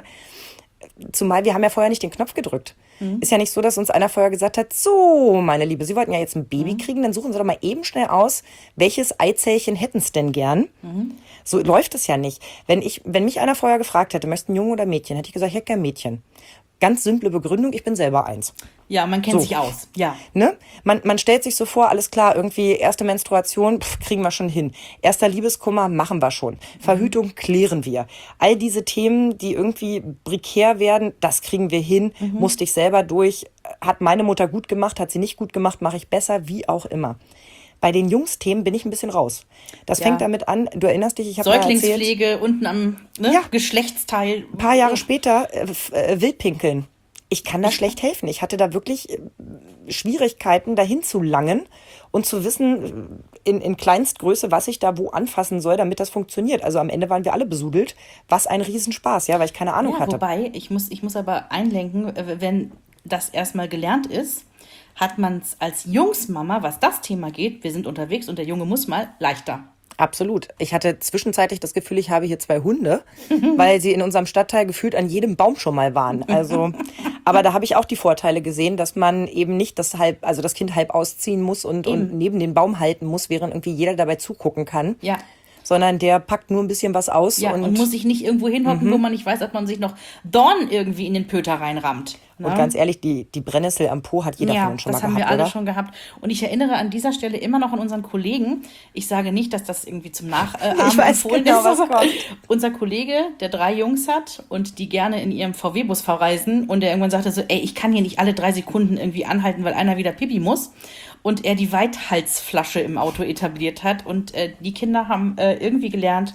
Speaker 4: Zumal wir haben ja vorher nicht den Knopf gedrückt. Mhm. Ist ja nicht so, dass uns einer vorher gesagt hat, so, meine Liebe, Sie wollten ja jetzt ein Baby mhm. kriegen, dann suchen Sie doch mal eben schnell aus, welches Eizellchen hätten Sie denn gern? Mhm. So läuft es ja nicht. Wenn ich, wenn mich einer vorher gefragt hätte, möchten Jungen oder Mädchen, hätte ich gesagt, ich hätte gern Mädchen. Ganz simple Begründung, ich bin selber eins.
Speaker 3: Ja, man kennt
Speaker 4: so.
Speaker 3: sich aus. Ja.
Speaker 4: Ne? Man, man stellt sich so vor, alles klar, irgendwie erste Menstruation, pff, kriegen wir schon hin. Erster Liebeskummer, machen wir schon. Verhütung, klären wir. All diese Themen, die irgendwie prekär werden, das kriegen wir hin. Mhm. Musste ich selber durch. Hat meine Mutter gut gemacht, hat sie nicht gut gemacht, mache ich besser, wie auch immer. Bei den Jungsthemen bin ich ein bisschen raus. Das ja. fängt damit an, du erinnerst dich, ich habe
Speaker 3: Säuglingspflege
Speaker 4: erzählt,
Speaker 3: unten am ne? ja. Geschlechtsteil.
Speaker 4: Ein paar Jahre später äh, äh, Wildpinkeln. Ich kann da schlecht helfen. Ich hatte da wirklich äh, Schwierigkeiten, dahin zu langen und zu wissen, in, in Kleinstgröße, was ich da wo anfassen soll, damit das funktioniert. Also am Ende waren wir alle besudelt. Was ein Riesenspaß, ja, weil ich keine Ahnung
Speaker 3: ja,
Speaker 4: hatte.
Speaker 3: Wobei, ich muss, ich muss aber einlenken, wenn das erstmal gelernt ist, hat man es als Jungsmama, was das Thema geht, wir sind unterwegs und der Junge muss mal, leichter.
Speaker 4: Absolut. Ich hatte zwischenzeitlich das Gefühl, ich habe hier zwei Hunde, weil sie in unserem Stadtteil gefühlt an jedem Baum schon mal waren. Also, aber da habe ich auch die Vorteile gesehen, dass man eben nicht das halb, also das Kind halb ausziehen muss und, und neben den Baum halten muss, während irgendwie jeder dabei zugucken kann.
Speaker 3: Ja.
Speaker 4: Sondern der packt nur ein bisschen was aus.
Speaker 3: Ja, und, und muss sich nicht irgendwo hinhocken, mhm. wo man nicht weiß, ob man sich noch Dorn irgendwie in den Pöter reinrammt.
Speaker 4: Ne? Und ganz ehrlich, die, die Brennnessel am Po hat jeder
Speaker 3: ja,
Speaker 4: von uns schon mal gehabt,
Speaker 3: Ja, das haben wir alle
Speaker 4: oder?
Speaker 3: schon gehabt. Und ich erinnere an dieser Stelle immer noch an unseren Kollegen. Ich sage nicht, dass das irgendwie zum Nachahmen
Speaker 4: ich weiß
Speaker 3: empfohlen
Speaker 4: genau,
Speaker 3: ist.
Speaker 4: Was kommt.
Speaker 3: Unser Kollege, der drei Jungs hat und die gerne in ihrem V W-Bus verreisen und der irgendwann sagte so, ey, ich kann hier nicht alle drei Sekunden irgendwie anhalten, weil einer wieder Pipi muss. Und er die Weithalsflasche im Auto etabliert hat. Und äh, die Kinder haben äh, irgendwie gelernt,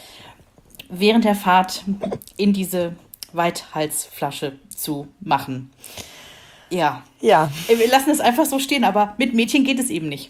Speaker 3: während der Fahrt in diese Weithalsflasche zu machen. Ja.
Speaker 4: Ja.
Speaker 3: Wir lassen es einfach so stehen, aber mit Mädchen geht es eben nicht.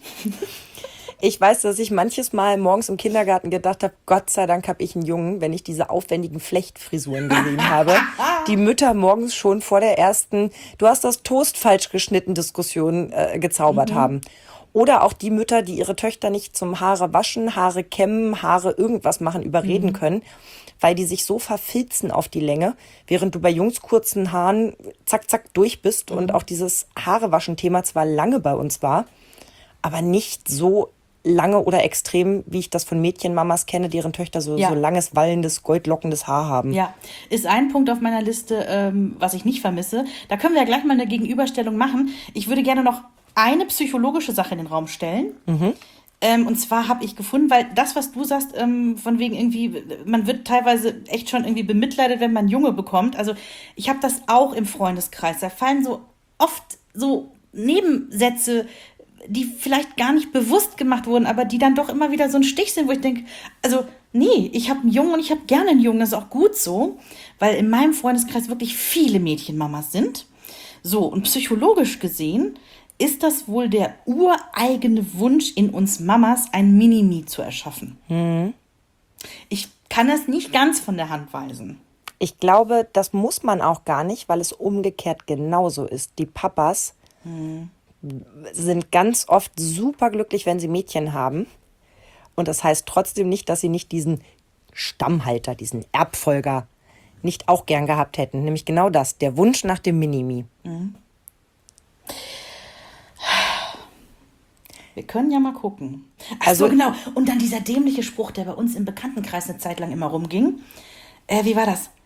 Speaker 4: Ich weiß, dass ich manches Mal morgens im Kindergarten gedacht habe, Gott sei Dank habe ich einen Jungen, wenn ich diese aufwendigen Flechtfrisuren gesehen habe. Die Mütter morgens schon vor der ersten, du hast das Toast falsch geschnitten, Diskussion äh, gezaubert mhm. haben. Oder auch die Mütter, die ihre Töchter nicht zum Haare waschen, Haare kämmen, Haare irgendwas machen, überreden mhm. können, weil die sich so verfilzen auf die Länge, während du bei Jungs kurzen Haaren zack, zack durch bist mhm. und auch dieses Haarewaschen-Thema zwar lange bei uns war, aber nicht so lange oder extrem, wie ich das von Mädchenmamas kenne, deren Töchter so, ja. so langes, wallendes, goldlockendes Haar haben.
Speaker 3: Ja, ist ein Punkt auf meiner Liste, ähm, was ich nicht vermisse. Da können wir ja gleich mal eine Gegenüberstellung machen. Ich würde gerne noch eine psychologische Sache in den Raum stellen. Mhm. Ähm, und zwar habe ich gefunden, weil das, was du sagst, ähm, von wegen irgendwie, man wird teilweise echt schon irgendwie bemitleidet, wenn man Junge bekommt. Also ich habe das auch im Freundeskreis. Da fallen so oft so Nebensätze, die vielleicht gar nicht bewusst gemacht wurden, aber die dann doch immer wieder so ein Stich sind, wo ich denke, also nee, ich habe einen Jungen und ich habe gerne einen Jungen, das ist auch gut so, weil in meinem Freundeskreis wirklich viele Mädchenmamas sind. So, und psychologisch gesehen ist das wohl der ureigene Wunsch in uns Mamas, ein Mini-Me zu erschaffen. Mhm. Ich kann das nicht ganz von der Hand weisen.
Speaker 4: Ich glaube, das muss man auch gar nicht, weil es umgekehrt genauso ist. Die Papas mhm. sind ganz oft super glücklich, wenn sie Mädchen haben. Und das heißt trotzdem nicht, dass sie nicht diesen Stammhalter, diesen Erbfolger nicht auch gern gehabt hätten. Nämlich genau das, der Wunsch nach dem Mini-Me.
Speaker 3: Mhm. Wir können ja mal gucken. Ach
Speaker 4: Also
Speaker 3: so, genau. Und dann dieser dämliche Spruch, der bei uns im Bekanntenkreis eine Zeit lang immer rumging. Äh, wie war das?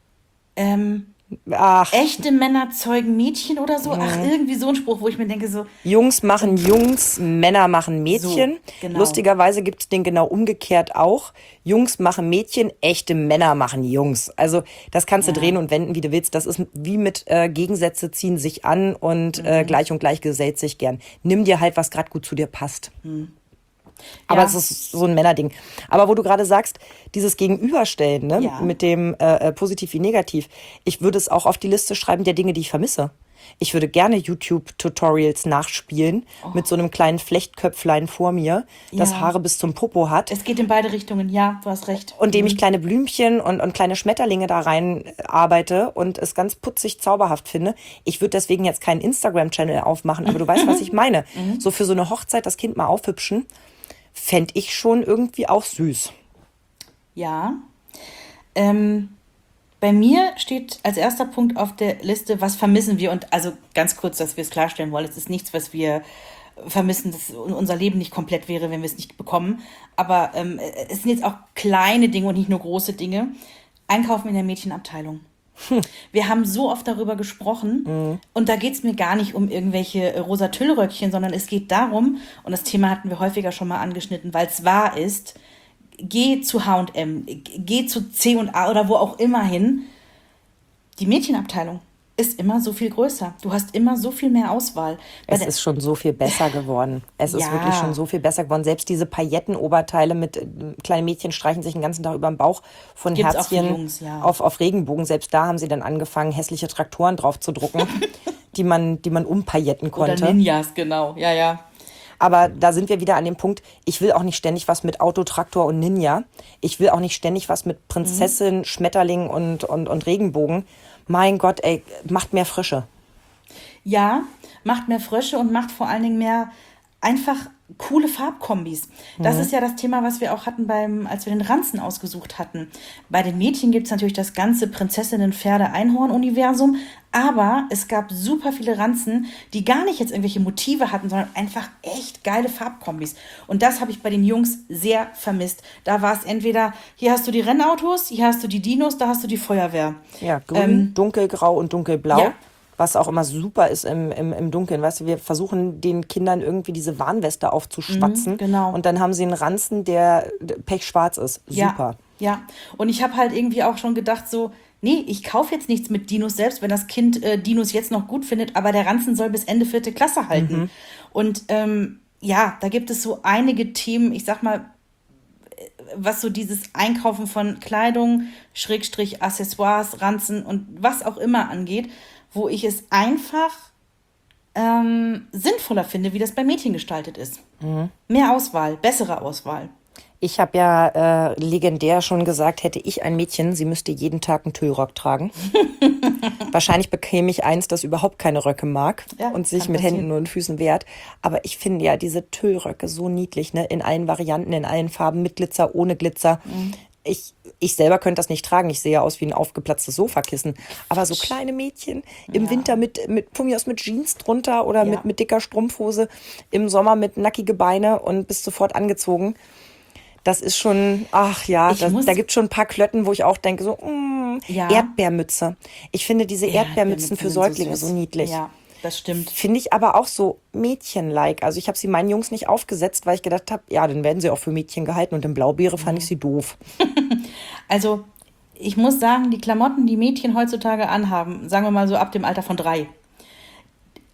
Speaker 3: Ähm,
Speaker 4: Ach.
Speaker 3: Echte Männer zeugen Mädchen oder so? Ach, irgendwie so ein Spruch, wo ich mir denke so...
Speaker 4: Jungs machen Jungs, Männer machen Mädchen.
Speaker 3: So, genau.
Speaker 4: Lustigerweise gibt es den genau umgekehrt auch. Jungs machen Mädchen, echte Männer machen Jungs. Also das kannst du
Speaker 3: Ja.
Speaker 4: drehen und wenden, wie du willst. Das ist wie mit äh, Gegensätze ziehen sich an und äh, gleich und gleich gesellt sich gern. Nimm dir halt, was gerade gut zu dir passt.
Speaker 3: Mhm.
Speaker 4: Aber
Speaker 3: Ja.
Speaker 4: es ist so ein Männerding. Aber wo du gerade sagst, dieses Gegenüberstellen, ne,
Speaker 3: Ja.
Speaker 4: mit dem äh, positiv wie negativ, ich würde es auch auf die Liste schreiben der Dinge, die ich vermisse. Ich würde gerne YouTube-Tutorials nachspielen mit so einem kleinen Flechtköpflein vor mir, das
Speaker 3: Ja.
Speaker 4: Haare bis zum Popo hat.
Speaker 3: Es geht in beide Richtungen, ja, du hast recht.
Speaker 4: Und dem ich kleine Blümchen und, und kleine Schmetterlinge da rein arbeite und es ganz putzig zauberhaft finde. Ich würde deswegen jetzt keinen Instagram-Channel aufmachen, aber du weißt, was ich meine. So für so eine Hochzeit das Kind mal aufhübschen, fände ich schon irgendwie auch süß.
Speaker 3: Ja. Ähm, bei mir steht als erster Punkt auf der Liste, was vermissen wir? Und also ganz kurz, dass wir es klarstellen wollen, es ist nichts, was wir vermissen, dass unser Leben nicht komplett wäre, wenn wir es nicht bekommen. Aber ähm, es sind jetzt auch kleine Dinge und nicht nur große Dinge. Einkaufen in der Mädchenabteilung. Wir haben so oft darüber gesprochen mhm. und da geht es mir gar nicht um irgendwelche rosa Tüllröckchen, sondern es geht darum, und das Thema hatten wir häufiger schon mal angeschnitten, weil es wahr ist, geh zu H und M, geh zu C und A oder wo auch immer hin. Die Mädchenabteilung ist immer so viel größer. Du hast immer so viel mehr Auswahl.
Speaker 4: Es ist schon so viel besser geworden. Es ist
Speaker 3: Ja.
Speaker 4: wirklich schon so viel besser geworden. Selbst diese Paillettenoberteile mit äh, kleinen Mädchen streichen sich den ganzen Tag über den Bauch von
Speaker 3: Gibt's auch für
Speaker 4: Herzchen
Speaker 3: Jungs, ja.
Speaker 4: auf, auf Regenbogen. Selbst da haben sie dann angefangen, hässliche Traktoren drauf zu drucken, die man, die man umpailletten konnte.
Speaker 3: Oder Ninjas, genau. Ja, ja.
Speaker 4: Aber da sind wir wieder an dem Punkt, ich will auch nicht ständig was mit Auto, Traktor und Ninja. Ich will auch nicht ständig was mit Prinzessin, mhm. Schmetterling und, und, und Regenbogen. Mein Gott, ey, macht mehr Frische.
Speaker 3: Ja, macht mehr Frösche und macht vor allen Dingen mehr einfach coole Farbkombis. Das
Speaker 4: Mhm.
Speaker 3: ist ja das Thema, was wir auch hatten, beim, als wir den Ranzen ausgesucht hatten. Bei den Mädchen gibt es natürlich das ganze Prinzessinnen-Pferde-Einhorn-Universum, aber es gab super viele Ranzen, die gar nicht jetzt irgendwelche Motive hatten, sondern einfach echt geile Farbkombis. Und das habe ich bei den Jungs sehr vermisst. Da war es entweder, hier hast du die Rennautos, hier hast du die Dinos, da hast du die Feuerwehr.
Speaker 4: Ja, grün,
Speaker 3: Ähm,
Speaker 4: dunkelgrau und dunkelblau.
Speaker 3: ja.
Speaker 4: Was auch immer super ist im, im, im Dunkeln. Weißt du, wir versuchen den Kindern irgendwie diese Warnweste aufzuschwatzen.
Speaker 3: Mhm, genau.
Speaker 4: Und dann haben sie einen Ranzen, der pechschwarz ist. Super.
Speaker 3: Ja, ja. Und ich habe halt irgendwie auch schon gedacht so, nee, ich kaufe jetzt nichts mit Dinos, selbst wenn das Kind äh, Dinos jetzt noch gut findet, aber der Ranzen soll bis Ende vierte Klasse halten.
Speaker 4: Mhm.
Speaker 3: Und ähm, ja, da gibt es so einige Themen, ich sag mal, was so dieses Einkaufen von Kleidung, Schrägstrich, Accessoires, Ranzen und was auch immer angeht, wo ich es einfach ähm, sinnvoller finde, wie das bei Mädchen gestaltet ist.
Speaker 4: Mhm.
Speaker 3: Mehr Auswahl, bessere Auswahl.
Speaker 4: Ich habe ja äh, legendär schon gesagt, hätte ich ein Mädchen, sie müsste jeden Tag einen Tüllrock tragen. Wahrscheinlich bekäme ich eins, das überhaupt keine Röcke mag
Speaker 3: Ja,
Speaker 4: und sich
Speaker 3: kann
Speaker 4: mit
Speaker 3: passieren.
Speaker 4: Händen und Füßen wehrt. Aber ich finde ja diese Tüllröcke so niedlich, ne? In allen Varianten, in allen Farben, mit Glitzer, ohne Glitzer.
Speaker 3: Mhm.
Speaker 4: Ich, ich selber könnte das nicht tragen. Ich sehe ja aus wie ein aufgeplatztes Sofakissen. Aber so kleine Mädchen im
Speaker 3: Ja.
Speaker 4: Winter mit, mit, von mir aus mit Jeans drunter oder
Speaker 3: Ja.
Speaker 4: mit, mit dicker Strumpfhose, im Sommer mit nackige Beine und bist sofort angezogen. Das ist schon, ach ja,
Speaker 3: Ich
Speaker 4: das,
Speaker 3: muss-
Speaker 4: da gibt es schon ein paar Klötten, wo ich auch denke, so, mm,
Speaker 3: Ja.
Speaker 4: Erdbeermütze. Ich finde diese Erdbeermützen für
Speaker 3: sind so
Speaker 4: Säuglinge
Speaker 3: süß.
Speaker 4: so niedlich.
Speaker 3: Ja, das stimmt.
Speaker 4: Finde ich aber auch so Mädchen-like. Also ich habe sie meinen Jungs nicht aufgesetzt, weil ich gedacht habe, ja, dann werden sie auch für Mädchen gehalten. Und in Blaubeere fand ich sie doof.
Speaker 3: Also, ich muss sagen, die Klamotten, die Mädchen heutzutage anhaben, sagen wir mal so ab dem Alter von drei,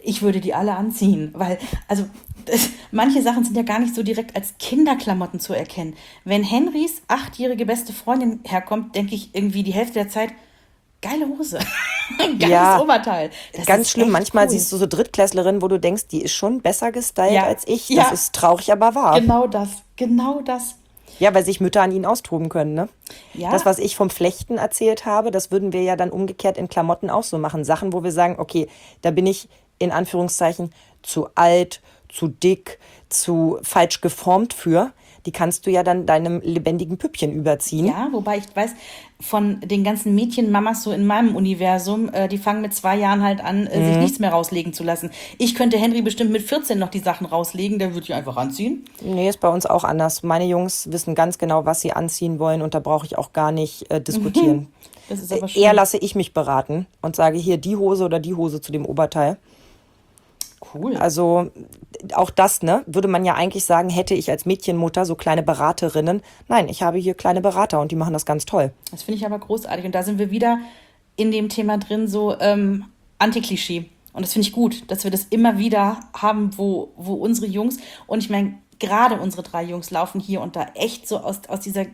Speaker 3: ich würde die alle anziehen, weil, also das, manche Sachen sind ja gar nicht so direkt als Kinderklamotten zu erkennen. Wenn Henrys achtjährige beste Freundin herkommt, denke ich irgendwie die Hälfte der Zeit, geile Hose, geiles
Speaker 4: Ja,
Speaker 3: Oberteil. Das
Speaker 4: ganz
Speaker 3: ist
Speaker 4: schlimm.
Speaker 3: echt
Speaker 4: Manchmal
Speaker 3: cool.
Speaker 4: siehst du so Drittklässlerinnen, wo du denkst, die ist schon besser gestylt
Speaker 3: Ja,
Speaker 4: als ich. Das
Speaker 3: ja.
Speaker 4: ist traurig, aber wahr.
Speaker 3: Genau das, genau das.
Speaker 4: Ja, weil sich Mütter an ihnen austoben können, ne?
Speaker 3: Ja.
Speaker 4: Das, was ich vom Flechten erzählt habe, das würden wir ja dann umgekehrt in Klamotten auch so machen. Sachen, wo wir sagen, okay, da bin ich in Anführungszeichen zu alt, zu dick, zu falsch geformt für. Die kannst du ja dann deinem lebendigen Püppchen überziehen.
Speaker 3: Ja, wobei ich weiß, von den ganzen Mädchenmamas so in meinem Universum, äh, die fangen mit zwei Jahren halt an, äh, sich nichts mehr rauslegen zu lassen. Ich könnte Henry bestimmt mit vierzehn noch die Sachen rauslegen, der würde ich einfach anziehen.
Speaker 4: Nee, ist bei uns auch anders. Meine Jungs wissen ganz genau, was sie anziehen wollen und da brauche ich auch gar nicht äh, diskutieren.
Speaker 3: Das ist aber schön.
Speaker 4: Eher lasse ich mich beraten und sage hier die Hose oder die Hose zu dem Oberteil.
Speaker 3: Cool.
Speaker 4: Also auch das, ne, würde man ja eigentlich sagen, hätte ich als Mädchenmutter so kleine Beraterinnen. Nein, ich habe hier kleine Berater und die machen das ganz toll.
Speaker 3: Das finde ich aber großartig. Und da sind wir wieder in dem Thema drin, so ähm, Anti-Klischee. Und das finde ich gut, dass wir das immer wieder haben, wo, wo unsere Jungs, und ich meine, gerade unsere drei Jungs laufen hier und da echt so aus, aus dieser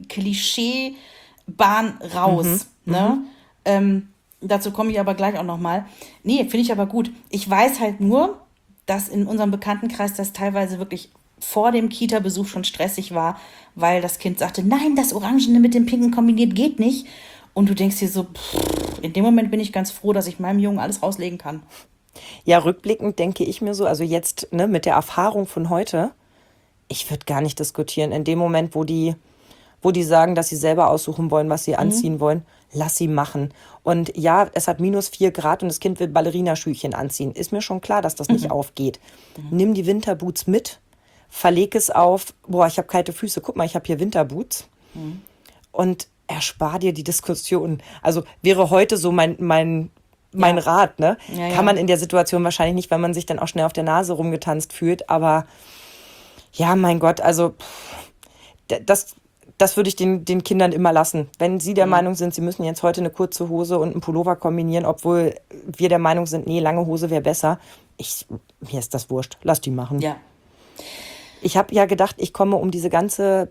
Speaker 3: Klischeebahn raus. Mhm. Ne? Mhm. Ähm, dazu komme ich aber gleich auch nochmal. Nee, finde ich aber gut. Ich weiß halt nur, dass in unserem Bekanntenkreis das teilweise wirklich vor dem Kita-Besuch schon stressig war, weil das Kind sagte, nein, das Orangene mit dem Pinken kombiniert geht nicht. Und du denkst dir so, pff, in dem Moment bin ich ganz froh, dass ich meinem Jungen alles rauslegen kann.
Speaker 4: Ja, rückblickend denke ich mir so, also jetzt ne, mit der Erfahrung von heute, ich würde gar nicht diskutieren. In dem Moment, wo die, wo die sagen, dass sie selber aussuchen wollen, was sie anziehen mhm. wollen, lass sie machen. Und ja, es hat minus vier Grad und das Kind will Ballerinaschüchen anziehen. Ist mir schon klar, dass das nicht mhm. aufgeht. Mhm. Nimm die Winterboots mit, verleg es auf, boah, ich habe kalte Füße, guck mal, ich habe hier Winterboots. Mhm. Und erspar dir die Diskussion. Also wäre heute so mein, mein, mein ja. Rat, ne? Ja, ja. Kann man in der Situation wahrscheinlich nicht, weil man sich dann auch schnell auf der Nase rumgetanzt fühlt. Aber ja, mein Gott, also das... Das würde ich den, den Kindern immer lassen. Wenn sie der mhm. Meinung sind, sie müssen jetzt heute eine kurze Hose und einen Pullover kombinieren, obwohl wir der Meinung sind, nee, lange Hose wäre besser. Ich, mir ist das wurscht. Lass die machen.
Speaker 3: Ja.
Speaker 4: Ich habe ja gedacht, ich komme um diese ganze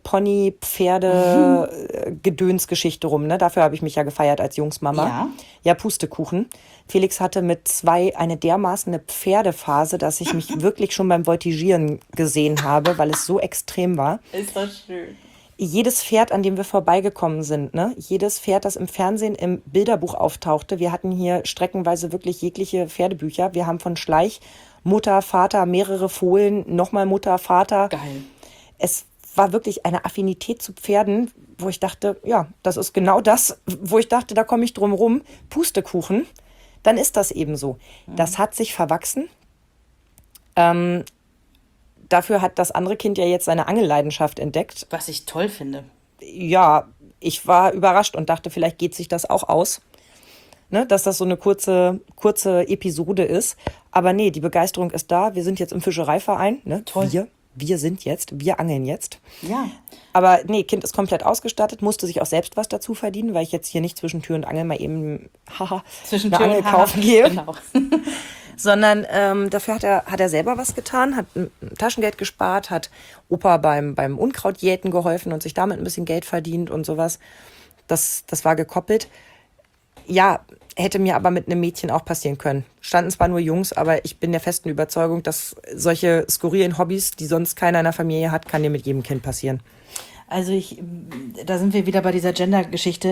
Speaker 4: Pony-Pferde-Gedöns-Geschichte rum. Ne? Dafür habe ich mich ja gefeiert als Jungsmama.
Speaker 3: Ja.
Speaker 4: Ja, Pustekuchen. Felix hatte mit zwei eine dermaßen eine Pferdephase, dass ich mich wirklich schon beim Voltigieren gesehen habe, weil es so extrem war.
Speaker 3: Ist das schön.
Speaker 4: Jedes Pferd, an dem wir vorbeigekommen sind, ne? Jedes Pferd, das im Fernsehen im Bilderbuch auftauchte. Wir hatten hier streckenweise wirklich jegliche Pferdebücher. Wir haben von Schleich Mutter, Vater, mehrere Fohlen, nochmal Mutter, Vater.
Speaker 3: Geil.
Speaker 4: Es war wirklich eine Affinität zu Pferden, wo ich dachte, ja, das ist genau das, wo ich dachte, da komme ich drum rum. Pustekuchen, dann ist das eben so. Mhm. Das hat sich verwachsen. Ähm, Dafür hat das andere Kind ja jetzt seine Angelleidenschaft entdeckt.
Speaker 3: Was ich toll finde.
Speaker 4: Ja, ich war überrascht und dachte, vielleicht geht sich das auch aus, ne, dass das so eine kurze, kurze Episode ist. Aber nee, die Begeisterung ist da. Wir sind jetzt im Fischereiverein. Ne?
Speaker 3: Toll.
Speaker 4: Wir, wir sind jetzt, wir angeln jetzt.
Speaker 3: Ja.
Speaker 4: Aber nee, Kind ist komplett ausgestattet, musste sich auch selbst was dazu verdienen, weil ich jetzt hier nicht zwischen Tür und Angel mal eben haha,
Speaker 3: zwischen
Speaker 4: eine
Speaker 3: Tür
Speaker 4: Angel
Speaker 3: und
Speaker 4: kaufen gehe.
Speaker 3: Genau.
Speaker 4: Sondern ähm, dafür hat er, hat er selber was getan, hat ein Taschengeld gespart, hat Opa beim, beim Unkrautjäten geholfen und sich damit ein bisschen Geld verdient und sowas. Das, das war gekoppelt. Ja, hätte mir aber mit einem Mädchen auch passieren können. Standen zwar nur Jungs, aber ich bin der festen Überzeugung, dass solche skurrilen Hobbys, die sonst keiner in der Familie hat, kann dir mit jedem Kind passieren.
Speaker 3: Also ich, da sind wir wieder bei dieser Gender-Geschichte.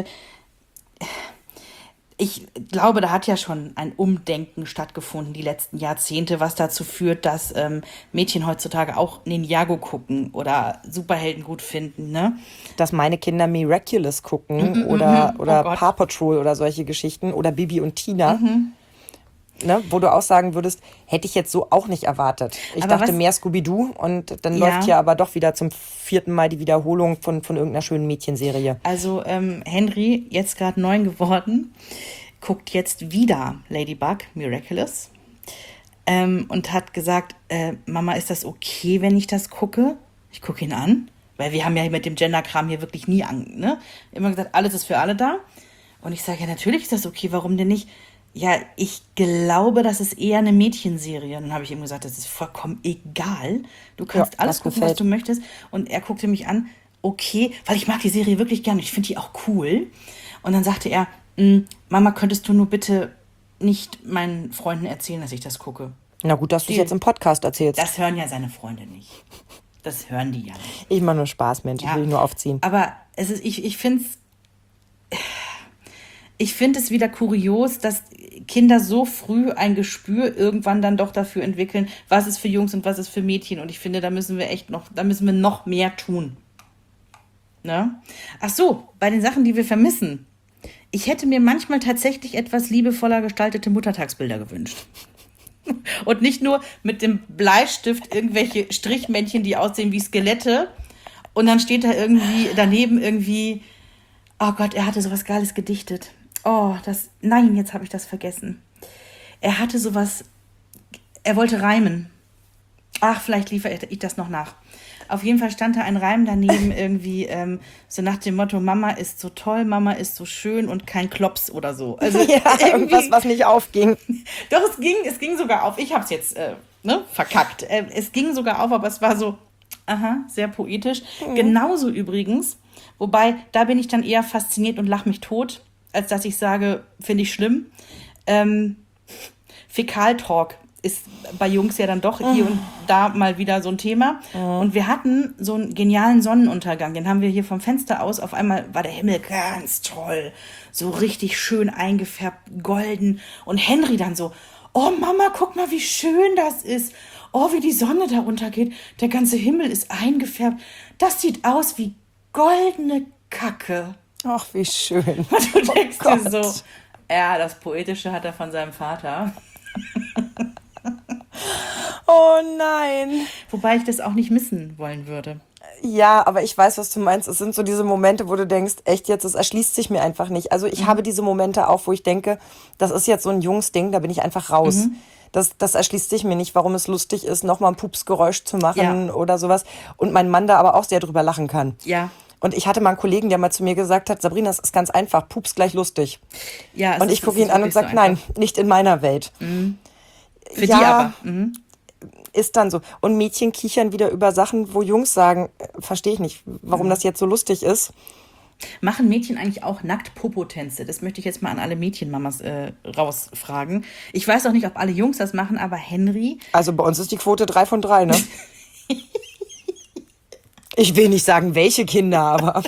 Speaker 3: Ich glaube, da hat ja schon ein Umdenken stattgefunden die letzten Jahrzehnte, was dazu führt, dass ähm, Mädchen heutzutage auch Ninjago gucken oder Superhelden gut finden, ne?
Speaker 4: Dass meine Kinder Miraculous gucken mm-hmm, oder, mm-hmm. oder oh Paw Patrol oder solche Geschichten oder Bibi und Tina. Mm-hmm. Ne, wo du auch sagen würdest, hätte ich jetzt so auch nicht erwartet. Ich aber dachte was, mehr Scooby-Doo und dann ja. läuft hier aber doch wieder zum vierten Mal die Wiederholung von, von irgendeiner schönen Mädchenserie.
Speaker 3: Also ähm, Henry, jetzt gerade neun geworden, guckt jetzt wieder Ladybug, Miraculous ähm, und hat gesagt, äh, Mama, ist das okay, wenn ich das gucke? Ich gucke ihn an, weil wir haben ja mit dem Gender-Kram hier wirklich nie an, ne? Immer gesagt, alles ist für alle da. Und ich sage, ja, natürlich ist das okay, warum denn nicht? ja, ich glaube, das ist eher eine Mädchenserie. Und dann habe ich ihm gesagt, das ist vollkommen egal. Du kannst
Speaker 4: Ja,
Speaker 3: alles
Speaker 4: das
Speaker 3: gucken,
Speaker 4: gefällt.
Speaker 3: was du möchtest. Und er guckte mich an, okay, weil ich mag die Serie wirklich gerne. Ich finde die auch cool. Und dann sagte er, "Mm, Mama, könntest du nur bitte nicht meinen Freunden erzählen, dass ich das gucke?
Speaker 4: Na gut, dass du es
Speaker 3: Die-
Speaker 4: jetzt im Podcast erzählst.
Speaker 3: Das hören ja seine Freunde nicht. Das hören die ja nicht.
Speaker 4: Ich mache nur Spaß, Mensch. Ich
Speaker 3: Ja.
Speaker 4: will dich nur aufziehen.
Speaker 3: Aber es ist, ich, ich finde es ich finde es wieder kurios, dass Kinder so früh ein Gespür irgendwann dann doch dafür entwickeln, was ist für Jungs und was ist für Mädchen. Und ich finde, da müssen wir echt noch, da müssen wir noch mehr tun. Ne? Ach so, bei den Sachen, die wir vermissen. Ich hätte mir manchmal tatsächlich etwas liebevoller gestaltete Muttertagsbilder gewünscht. Und nicht nur mit dem Bleistift irgendwelche Strichmännchen, die aussehen wie Skelette. Und dann steht da irgendwie daneben irgendwie, oh Gott, er hatte sowas Geiles gedichtet. Oh, das, nein, jetzt habe ich das vergessen. Er hatte sowas, er wollte reimen. Ach, vielleicht liefere ich das noch nach. Auf jeden Fall stand da ein Reim daneben irgendwie, ähm, so nach dem Motto, Mama ist so toll, Mama ist so schön und kein Klops oder so. Also
Speaker 4: Ja, irgendwas, was nicht aufging.
Speaker 3: Doch, es ging, es ging sogar auf. Ich habe es jetzt äh, ne, verkackt. Äh, es ging sogar auf, aber es war so, aha, sehr poetisch. Mhm. Genauso übrigens, wobei, da bin ich dann eher fasziniert und lache mich tot, als dass ich sage, finde ich schlimm. Ähm, Fäkaltalk ist bei Jungs ja dann doch hier und da mal wieder so ein Thema. Und wir hatten so einen genialen Sonnenuntergang. Den haben wir hier vom Fenster aus. Auf einmal war der Himmel ganz toll. So richtig schön eingefärbt, golden. Und Henry dann so, oh Mama, guck mal, wie schön das ist. Oh, wie die Sonne da runtergeht. Der ganze Himmel ist eingefärbt. Das sieht aus wie goldene Kacke.
Speaker 4: Ach, wie schön.
Speaker 3: Und du denkst
Speaker 4: Oh
Speaker 3: dir so,
Speaker 4: Gott.
Speaker 3: ja, das Poetische hat er von seinem Vater.
Speaker 4: Oh nein.
Speaker 3: Wobei ich das auch nicht missen wollen würde.
Speaker 4: Ja, aber ich weiß, was du meinst. Es sind so diese Momente, wo du denkst, echt jetzt, es erschließt sich mir einfach nicht. Also ich mhm. habe diese Momente auch, wo ich denke, das ist jetzt so ein Jungsding, da bin ich einfach raus. Mhm. Das, das erschließt sich mir nicht, warum es lustig ist, nochmal ein Pupsgeräusch zu machen
Speaker 3: Ja.
Speaker 4: oder sowas. Und mein Mann da aber auch sehr drüber lachen kann.
Speaker 3: Ja.
Speaker 4: Und ich hatte mal einen Kollegen, der mal zu mir gesagt hat, Sabrina, das ist ganz einfach, Pups gleich lustig.
Speaker 3: Ja, es
Speaker 4: und ich
Speaker 3: ist-
Speaker 4: gucke
Speaker 3: es
Speaker 4: ihn
Speaker 3: ist
Speaker 4: an und
Speaker 3: wirklich so
Speaker 4: sage, nein,
Speaker 3: einfach.
Speaker 4: nicht in meiner Welt.
Speaker 3: Für
Speaker 4: ja,
Speaker 3: die aber. Mhm.
Speaker 4: ist dann so. Und Mädchen kichern wieder über Sachen, wo Jungs sagen, äh, verstehe ich nicht, warum das jetzt so lustig ist.
Speaker 3: Machen Mädchen eigentlich auch Nackt-Popo-Tänze? Das möchte ich jetzt mal an alle Mädchenmamas äh, rausfragen. Ich weiß auch nicht, ob alle Jungs das machen, aber Henry,
Speaker 4: Also bei uns ist die Quote drei von drei, ne? Ich will nicht sagen, welche Kinder, aber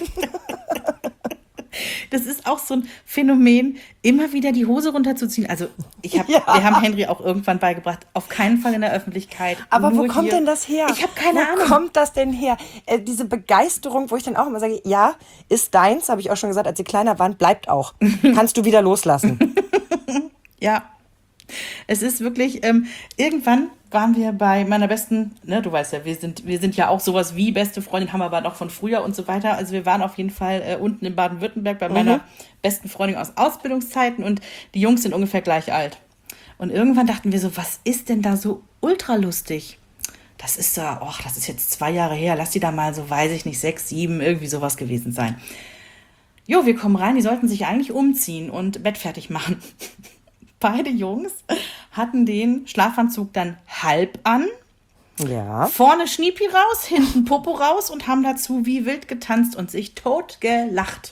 Speaker 3: das ist auch so ein Phänomen, immer wieder die Hose runterzuziehen. Also ich hab,
Speaker 4: Ja.
Speaker 3: wir haben Henry auch irgendwann beigebracht, auf keinen Fall in der Öffentlichkeit.
Speaker 4: Aber
Speaker 3: nur
Speaker 4: wo kommt
Speaker 3: hier.
Speaker 4: denn das her?
Speaker 3: Ich habe keine
Speaker 4: wo
Speaker 3: Ahnung.
Speaker 4: Wo kommt das denn her? Äh, diese Begeisterung, wo ich dann auch immer sage, ja, ist deins, habe ich auch schon gesagt, als sie kleiner waren, bleibt auch. Kannst du wieder loslassen.
Speaker 3: Ja, es ist wirklich, ähm, irgendwann waren wir bei meiner besten, ne, du weißt ja, wir sind, wir sind ja auch sowas wie beste Freundin, haben wir aber noch von früher und so weiter. Also wir waren auf jeden Fall äh, unten in Baden-Württemberg bei meiner besten Freundin aus Ausbildungszeiten und die Jungs sind ungefähr gleich alt. Und irgendwann dachten wir so, was ist denn da so ultra lustig? Das ist da, ach, das ist jetzt zwei Jahre her, lass die da mal so, weiß ich nicht, sechs, sieben, irgendwie sowas gewesen sein. Jo, wir kommen rein, die sollten sich eigentlich umziehen und Bett fertig machen. Beide Jungs hatten den Schlafanzug dann halb an,
Speaker 4: Ja.
Speaker 3: vorne Schniepi raus, hinten Popo raus und haben dazu wie wild getanzt und sich tot gelacht.